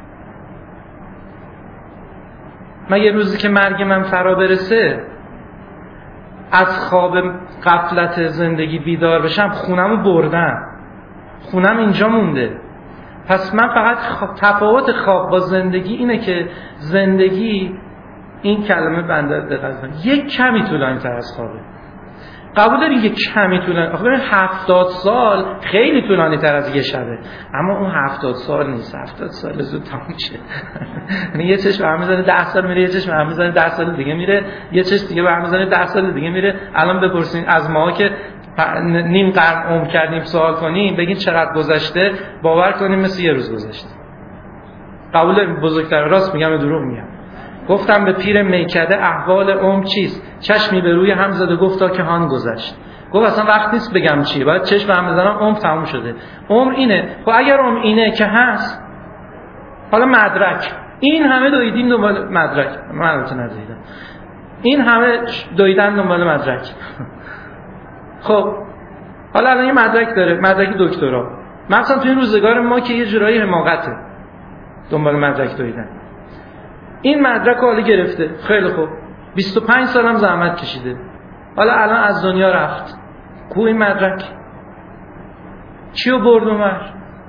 من یه روزی که مرگ من فرا برسه از خواب غفلت زندگی بیدار بشم، خونمو بردم، خونم اینجا مونده. پس من فقط تفاوت خواب با زندگی اینه که زندگی، این کلمه بنده دقت کنید، یک کمی طولانی تر از خوابه. قبول دارین که کمی طولانی، آخه ببین 70 سال خیلی طولانی تر از یه شبه، اما اون 70 سال نیست. 70 سال زود تموم میشه. یعنی یه چشم برمی میزنه 10 سال میره، یه چشم برمی میزنه 10 سال دیگه میره، یه چشم دیگه برمی میزنه 10 سال دیگه میره. الان بپرسین از ما که نیم قرن عمر کردیم سوال کنیم، بگین چقدر گذشته، باور کنیم مثل یه روز گذشته. قبول دارین؟ بزرگتر راست میگم یا دروغ میگم؟ گفتم به پیر میکده احوال عمر چیست؟ چشمی به روی هم زده گفتا که هان گذشت. گفت اصلا وقت نیست بگم چیه، باید چشم هم بزنم، عمر تموم شده. عمر اینه. خب اگر عمر اینه که هست، حالا مدرک، این همه دویدیم دنبال مدرک، من البته ندویدم، این همه دویدن دنبال مدرک. خب حالا الان یه مدرک داره، مدرک دکترا، مثلا تو این روزگار ما که یه جورایی حماقته دنبال مدرک دویدن. این مدرک رو حالا گرفته، خیلی خوب، 25 سال هم زحمت کشیده، حالا الان از دنیا رفت. کو این مدرک؟ چیو برد اونور؟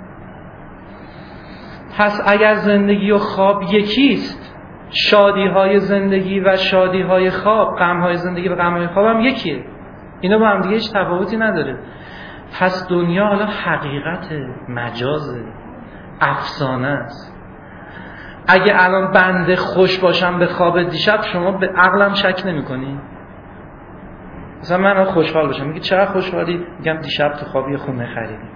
پس اگر زندگی و خواب یکیست، شادی‌های زندگی و شادی‌های خواب، غم‌های زندگی و غم‌های خواب هم یکیه. اینا با هم دیگه هیچ تفاوتی نداره. پس دنیا حالا حقیقت، مجازه، افسانه است. اگه الان بنده خوش باشم به خواب دیشب، شما به عقلم شک نمی کنی؟ مثلا من خوشحال باشم، میگی چرا خوشحالی؟ میگم دیشب تو خواب یه خونه خریدیم.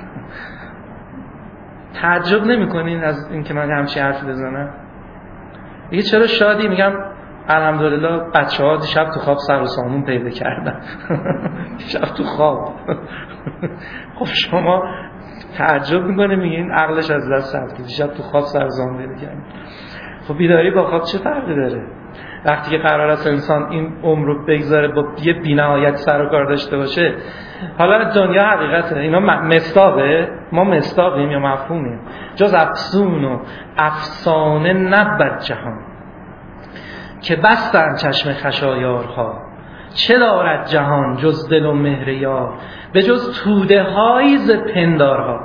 تعجب نمی کنین از اینکه من همچین حرفی بزنم؟ میگه چرا شادی؟ میگم الحمدلله بچه‌ها دیشب تو خواب سر و سامون پیدا کردن. دیشب تو خواب. خب شما تعجب میکنه میگین عقلش از دست رفته، دیشب تو خواب سر و سامون پیدا کردن. خب بیداری با خواب چه فرقی داره؟ وقتی که قرار است انسان این عمر رو بگذاره با یه بی‌نهایت سر و کار داشته باشه. حالا دنیا حقیقته، اینا مصداقه، ما مصداقیم یا مفهومیم؟ جز افسون و افسانه نبود جهان، که بستن چشم خشایارها. چه دارد جهان جز دل و مهر یار، به جز توده هایی ز پندارها.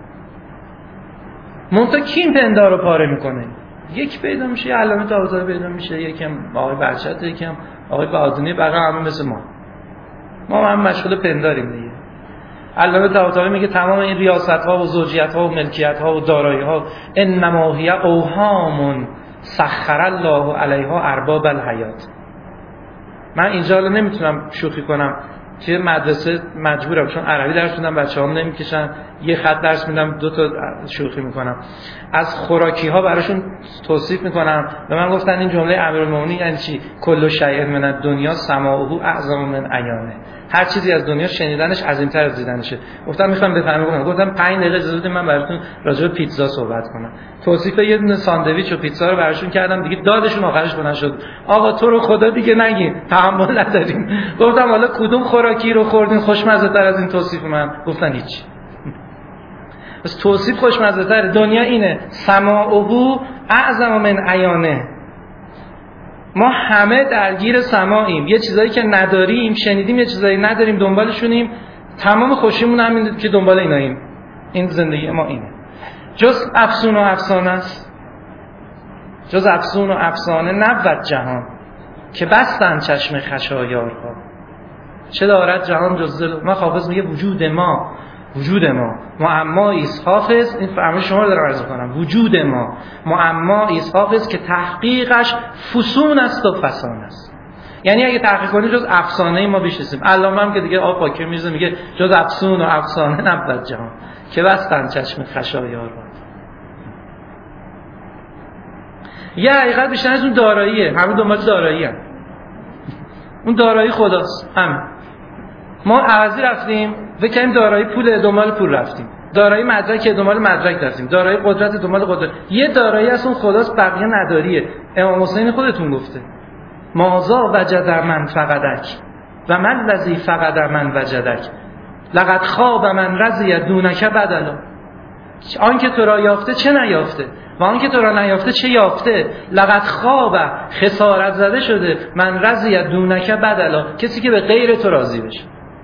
منتها کی این پندار رو پاره میکنه؟ یک پیدا میشه، یه علامه طباطبایی پیدا میشه، یکم آقای برچت، یکم آقای بهادینی، بقیه همه مثل ما هم مشغول پنداریم دیگه. علامه طباطبایی میگه تمام این ریاست‌ها و زوجیت‌ها و ملکیت‌ها و دارایی‌ها انما هی اوهام سخر الله علیها ارباب الحیات. من اینجا حالا نمیتونم شوخی کنم، توی مدرسه مجبورم چون عربی درس میدم، بچه‌هام نمیکشن، یه خط درس میدم، 2 تا شوخی میکنم. از خوراکی‌ها براشون توصیف میکنم. به من گفتن این جمله امیرالمومنین یعنی چی؟ کل شیء من الدنیا سماعه اعظم من عیانه. هر چیزی از دنیا شنیدنش عظیم‌تر از دیدنشه. گفتم میخوام بفهمم، گفتم 5 دقیقه اجازه بدید من براتون راجع به پیتزا صحبت کنم. توصیف یه دونه ساندویچ و پیتزا رو براشون کردم، دیگه دادشون آخرش بلند شد آقا تو رو خدا دیگه نگین، تحمل نداریم. گفتم حالا کدوم خوراکی رو خوردین خوشمزه تر از این توصیف من؟ گفتن هیچ. بس توصیف خوشمزه تر. دنیا اینه سماعه اعظم من عیانه. ما همه درگیر سماعیم، یه چیزایی که نداریم شنیدیم، یه چیزایی نداریم دنبالشونیم، تمام خوشیمون همین که دنبال ایناییم. این زندگی ما اینه. جز افسون و افسانه است، جز افسون و افسانه نبود جهان، که بستن چشم خشایارها. چه دارد جهان جز دل. ما حافظ میگه وجود ما معمایی است. حافظ این فرمایش شما رو دارم عرض کنم، وجود ما معمایی است حافظ که تحقیقش فسون است و فسان است. یعنی اگه تحقیق کنی جز افسانه ما بیش نیستیم. علامه هم که دیگه آب پاکی میزه میگه جز افسون و افسانه نبود جهان، که بستن چشم خشایارها. یه حقیقت بیشتر از اون داراییه، همه دنبال دارایی هم. اون دارایی خداست. همین ما عوضی رفتیم فکر کنیم دارایی پول، دنبال پول رفتیم. دارایی مدرک، دنبال مدرک رفتیم. دارایی قدرت، دنبال قدرت. یه دارایی از اون خداست، بقیه نداریه. امام حسین خودتون گفته مازا وجد من فقدک و من الذی فقد من وجدک، لقد خواب من رضی دونک بدلا. آن که تو را یافته چه نیافته و آن که تو را نیافته چه یافته. لقد خواب، خسارت زده شده، من رضی دونک بدلا، کسی که به غیر تو راضی بشه.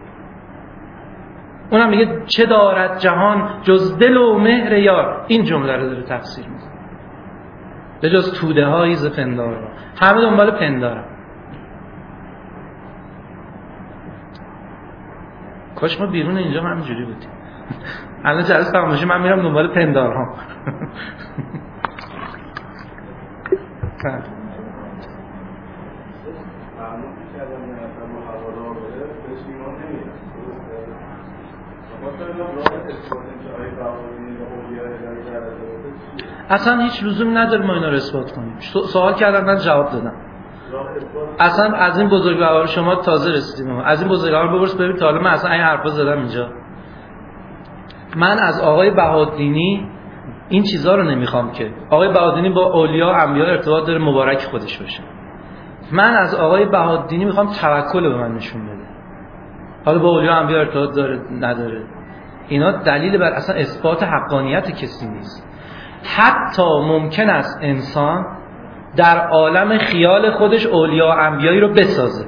اونم میگه چه دارد جهان جز دل و مهر یار. این جمله رو داره تفسیر میکنه، به جز توده هایی ز پندار. همه دنبال پندارن. کاش ما بیرون اینجا هم همینجوری بودیم. الان جلسه تمام بشه من میرم دنبال پندارها. اصلا هیچ لزومی نداره ما اینا رو اثبات کنیم. سوال کردن من جواب دادم. اصلا از این بزرگوار شما تازه رسیدیم. از این بزرگوار بپرس ببین تا حالا من اصلا این حرفا زدم اینجا. من از آقای بهادینی این چیزا رو نمیخوام که آقای بهادینی با اولیا و انبیا ارتباط داره، مبارک خودش باشه. من از آقای بهادینی میخوام توکل به من نشون بده. حالا با اولیا و انبیا ارتباط داره نداره، اینا دلیل بر اصلا اثبات حقانیت کسی نیست. حتی ممکن است انسان در عالم خیال خودش اولیا و انبیایی رو بسازه.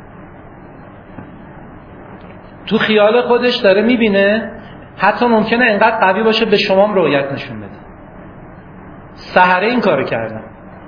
تو خیال خودش داره میبینه، حتی ممکنه انقدر قوی باشه به شما رؤیت نشون بده. سحره این کارو کردن.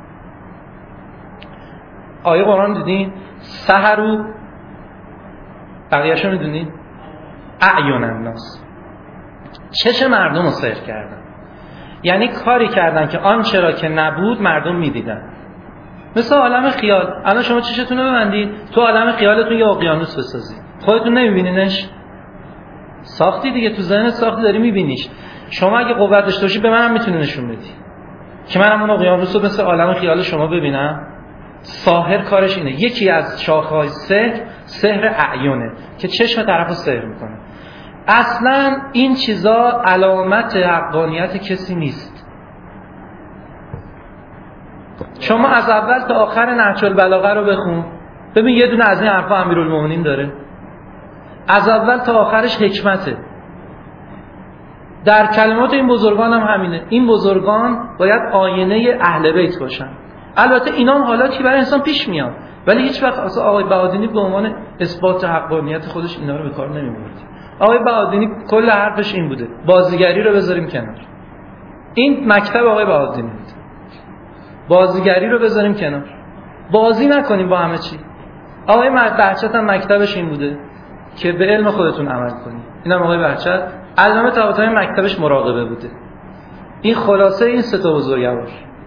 آیه قرآن دیدین؟ سحرو، بقیه‌شو میدونین؟ اعین الناس، چشم مردم رو سحر کردن. یعنی کاری کردن که آنچه را که نبود مردم میدیدن. مثل عالم خیال. الان شما چشتون رو ببندید، تو عالم خیالتون یه اقیانوس بسازید، خودتون نمیبینینش؟ ساختی دیگه، تو ذهنت ساختی، داری میبینیش. شما اگه قوت داشته باشی به منم میتونی نشون بدی که منم اون اقیانوس رو مثل عالم خیال شما ببینم. ساحر کارش اینه. یکی از شاخه‌های سحر اعیونه که چشم طرفو سحر میکنه. اصلا این چیزا علامت حقانیت کسی نیست. شما از اول تا آخر نهج البلاغه رو بخون، ببین یه دونه از این حرفا امیرالمومنین داره. از اول تا آخرش حکمته. در کلمات این بزرگان هم همینه. این بزرگان باید آینه اهل بیت باشن. البته اینا هم حالاتی برای انسان پیش میاد، ولی هیچ وقت اصلا آقای بهادینی به عنوان اثبات حقانیت خودش اینا رو به کار نمیبرد. آقای بهادینی کل حرفش این بوده بازیگری رو بذاریم کنار. این مکتب آقای بهادینی بود. بازیگری رو بذاریم کنار، بازی نکنیم با همه چی. آقای بهچت هم مکتبش این بوده که به علم خودتون عمل کنید. اینم آقای بهچت علامه طباطبایی مکتبش مراقبه بوده. این خلاصه این سه تا بزرگوار.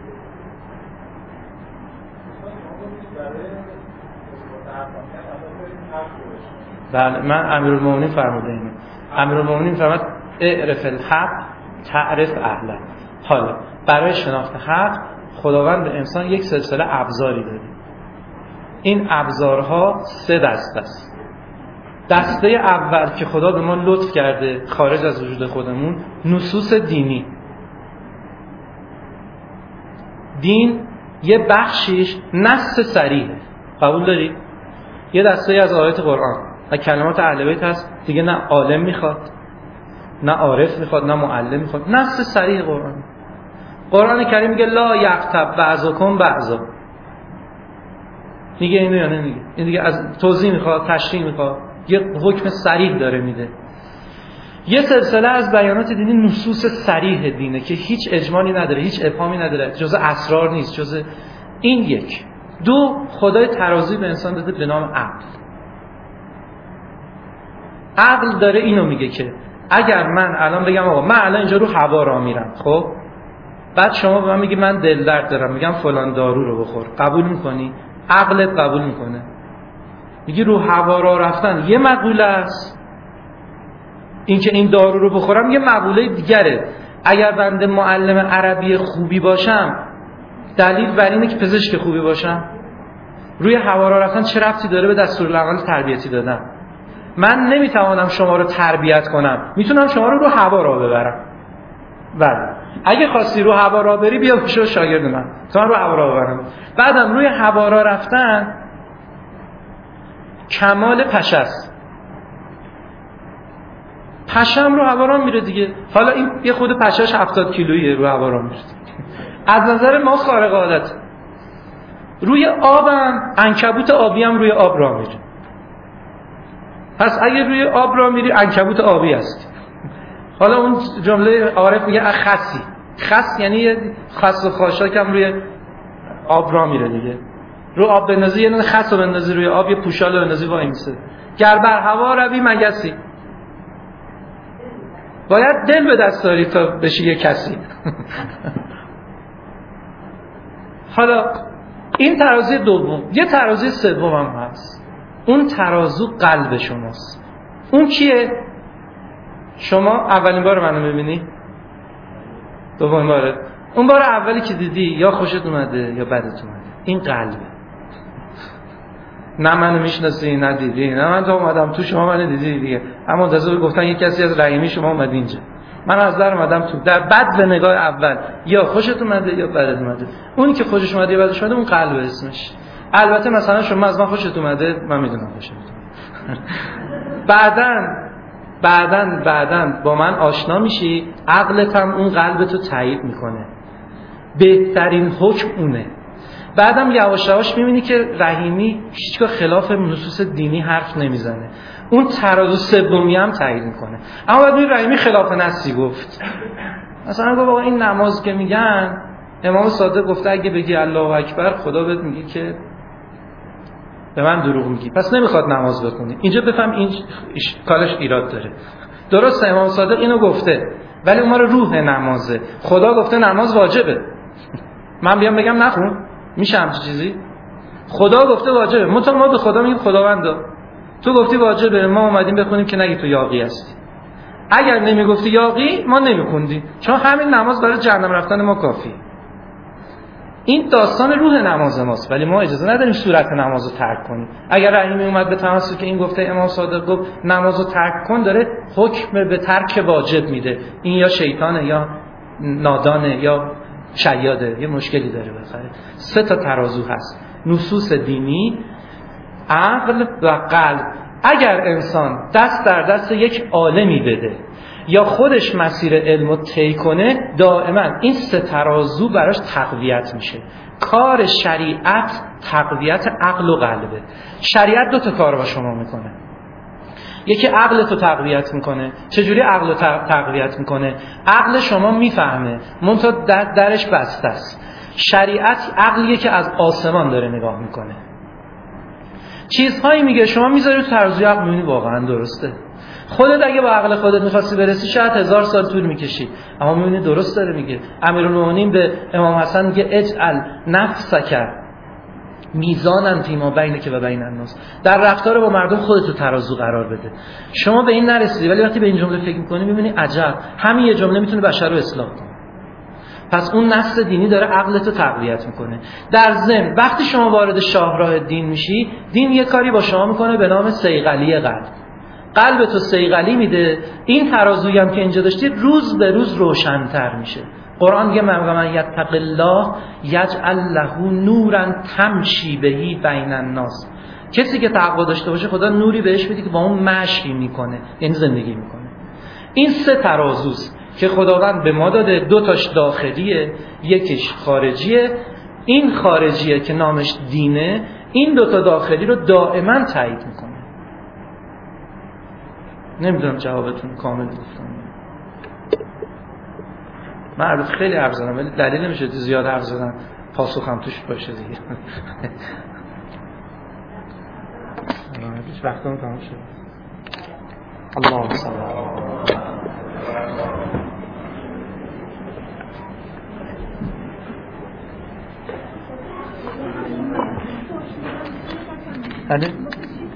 بله، من امیرالمومنین فرموده اینه. امیرالمومنین فرمود اعرف الحق تعرف اهله. حالا برای شناخت حق خداوند به انسان یک سلسله ابزاری داده. این ابزارها 3 دسته است. دسته اول که خدا به ما لطف کرده خارج از وجود خودمون، نصوص دینی. دین یه بخشیش نص صریحه، قبول داری؟ یه دسته از آیات قرآن و کلمات اهل بیت هست دیگه، نه عالم میخواد، نه عارف میخواد، نه معلم میخواد، نص صریح قرآن. قرآن کریم میگه لا یغتب بعضکم بعضا. میگه اینو یا نمیگه؟ این دیگه از توضیح میخواد، تشریح میخواد، یه حکم صریح داره میده. یه سلسله از بیانات دینی نصوص صریح دینه که هیچ اجمالی نداره، هیچ ابهامی نداره، جزء اسرار نیست، جزء این یک. 2 خدای ترازوی به انسان داده به نام عقل. عقل داره اینو میگه که اگر من الان بگم آقا من الان اینجا رو هوا راه میرم، خب بعد شما به من میگی من دل درد دارم، میگم فلان دارو رو بخور، قبول میکنی؟ عقلت قبول میکنه. میگی رو هوا راه رفتن یه مقوله است، این که این دارو رو بخورم یه مقوله دیگره. اگر بنده معلم عربی خوبی باشم دلیل بر اینه که پزشک خوبی باشم. روی هوا راه رفتن چه ربطی داره به دستورالعمل تربیتی دادن؟ من نمیتوانم شما رو تربیت کنم، میتونم شما رو هوا راه ببرم. بله، اگه خواستی رو هوا راه بری بیا بشو شاگرد من، تو من رو هوا راه ببرم. بعدم روی هوا راه رفتن کمال پشه است. پشم رو هوا راه میره دیگه. حالا این یه خود پشهش 70 کیلویه رو هوا راه میره. از نظر ما خارق عادت. روی آبم عنکبوت آبی هم روی آب راه میره. پس اگه روی آب راه میری عنکبوت آبی است. حالا اون جمله عارف میگه خسی. خس یعنی یه خس و خاشاک هم روی آب راه میره دیگه. رو آب بندازی، یه خس رو بندازی روی آب، یه پوشال رو بندازی وای میسه. گر بر هوا روی مگسی. باید دل به دست داری تا بشی یه کسی. حالا این ترازوی دوم. یه ترازوی سوم هم هست. اون ترازو قلب شماست. اون کیه؟ شما اولین بار منو میبینی؟ دومین باره؟ اون بار اولی که دیدی یا خوشت اومده یا بدت اومده. این قلبه. نه منو میشناسی نه دیدی، نه من تو اومدم تو شما منو دیدی دیگه. اما منتظر گفتن یک کسی از رحیمی شما اومد اینجا. من از در اومدم تو. در بد به نگاه اول یا خوشت اومده یا بدت اومده. اونی که خوشش اومده یا بدش اومده اون قلب اسمش. البته مثلا شما از من خوشت اومده، من میدونم خوشت اومده. بعدن با من آشنا میشی، عقلت هم اون قلبتو تایید میکنه. بهترین حکم اونه. بعدم یواش یواش میبینی که رحیمی هیچگاه خلاف نصوص دینی حرف نمیزنه. اون ترازو سومی هم تایید میکنه. اما بعد رحیمی خلاف نصی گفت. مثلا گفت آقا این نماز که میگن امام صادق گفته اگه بگی الله اکبر خدا بهت میگه که به من دروغ میگی، پس نمیخواد نماز بخونی. اینجا بفهم این کارش ایراد داره. درسته امام صادق اینو گفته، ولی اون ما رو روح نمازه. خدا گفته نماز واجبه، من بیام بگم نخون؟ میشه همچین چیزی؟ خدا گفته واجبه، ما به خدا میگیم خداوندا تو گفتی واجبه، ما اومدیم بخونیم که نگی تو یاغی هستی. اگر نمیگفتی یاغی ما نمیخوندیم، چون همین نماز برای جهنم رفتن ما کافیه. این داستان روح نماز ماست، ولی ما اجازه نداریم صورت نماز رو ترک کنیم. اگر رحیمی اومد به تمسک که این گفته امام صادق گفت نماز رو ترک کن، داره حکم به ترک واجب میده. این یا شیطانه یا نادانه یا شیاده، یه مشکلی داره. بخره 3 تا ترازو هست: نصوص دینی، عقل و قلب. اگر انسان دست در دست یک عالمی بده یا خودش مسیر علمو طی کنه، دائما این 3 ترازو براش تقویت میشه. کار شریعت تقویت عقل و قلبه. شریعت 2 تا کار با شما میکنه. یکی عقلتو تقویت میکنه. چجوری عقلو تقویت میکنه؟ عقل شما میفهمه، منتها درش بسته است. شریعت عقلیه که از آسمان داره نگاه میکنه، چیزهایی میگه، شما میذاری تو ترازوی عقل، میبینی واقعا درسته. خودت اگه با عقل خودت می‌خواستی برسی شاید 1000 سال طول می‌کشید، اما می‌بینی درست داره میگه. امیرالمومنین به امام حسن میگه اجعل نفسک میزانن فیما بینک و بین الناس. در رفتار با مردم خودت تو ترازو قرار بده. شما به این نرسیدی، ولی وقتی به این جمله فکر می‌کنی می‌بینی عجب، همین یه جمله میتونه بشر رو اصلاح کنه. پس اون نص دینی داره عقلتو تقویت میکنه. در ضمن وقتی شما وارد شاهراه دین میشی، دین یه کاری با شما میکنه به نام صیقلی قلب. قلبتو صیقلی میده. این ترازویی هم که اینجا داشتی روز به روز روشن‌تر میشه. قرآن میگه من یتق الله یجعل له نورا تمشی بهی بین الناس. کسی که تقوا داشته باشه خدا نوری بهش میده که با اون مشی میکنه، یعنی زندگی میکنه. این 3 ترازوست که خداوند به ما داده. 2 تاش داخلیه، یکیش خارجیه. این خارجیه که نامش دینه، این 2 تا داخلی رو دائما تایید میکنه. نمیدونم جوابتون کامل گفتم. من البته خیلی حرف زدم، ولی دلیل نمیشه زیاد حرف زدن پاسخم توش باشه دیگه. هیچ وقتم تمام شد. اللهم صل علی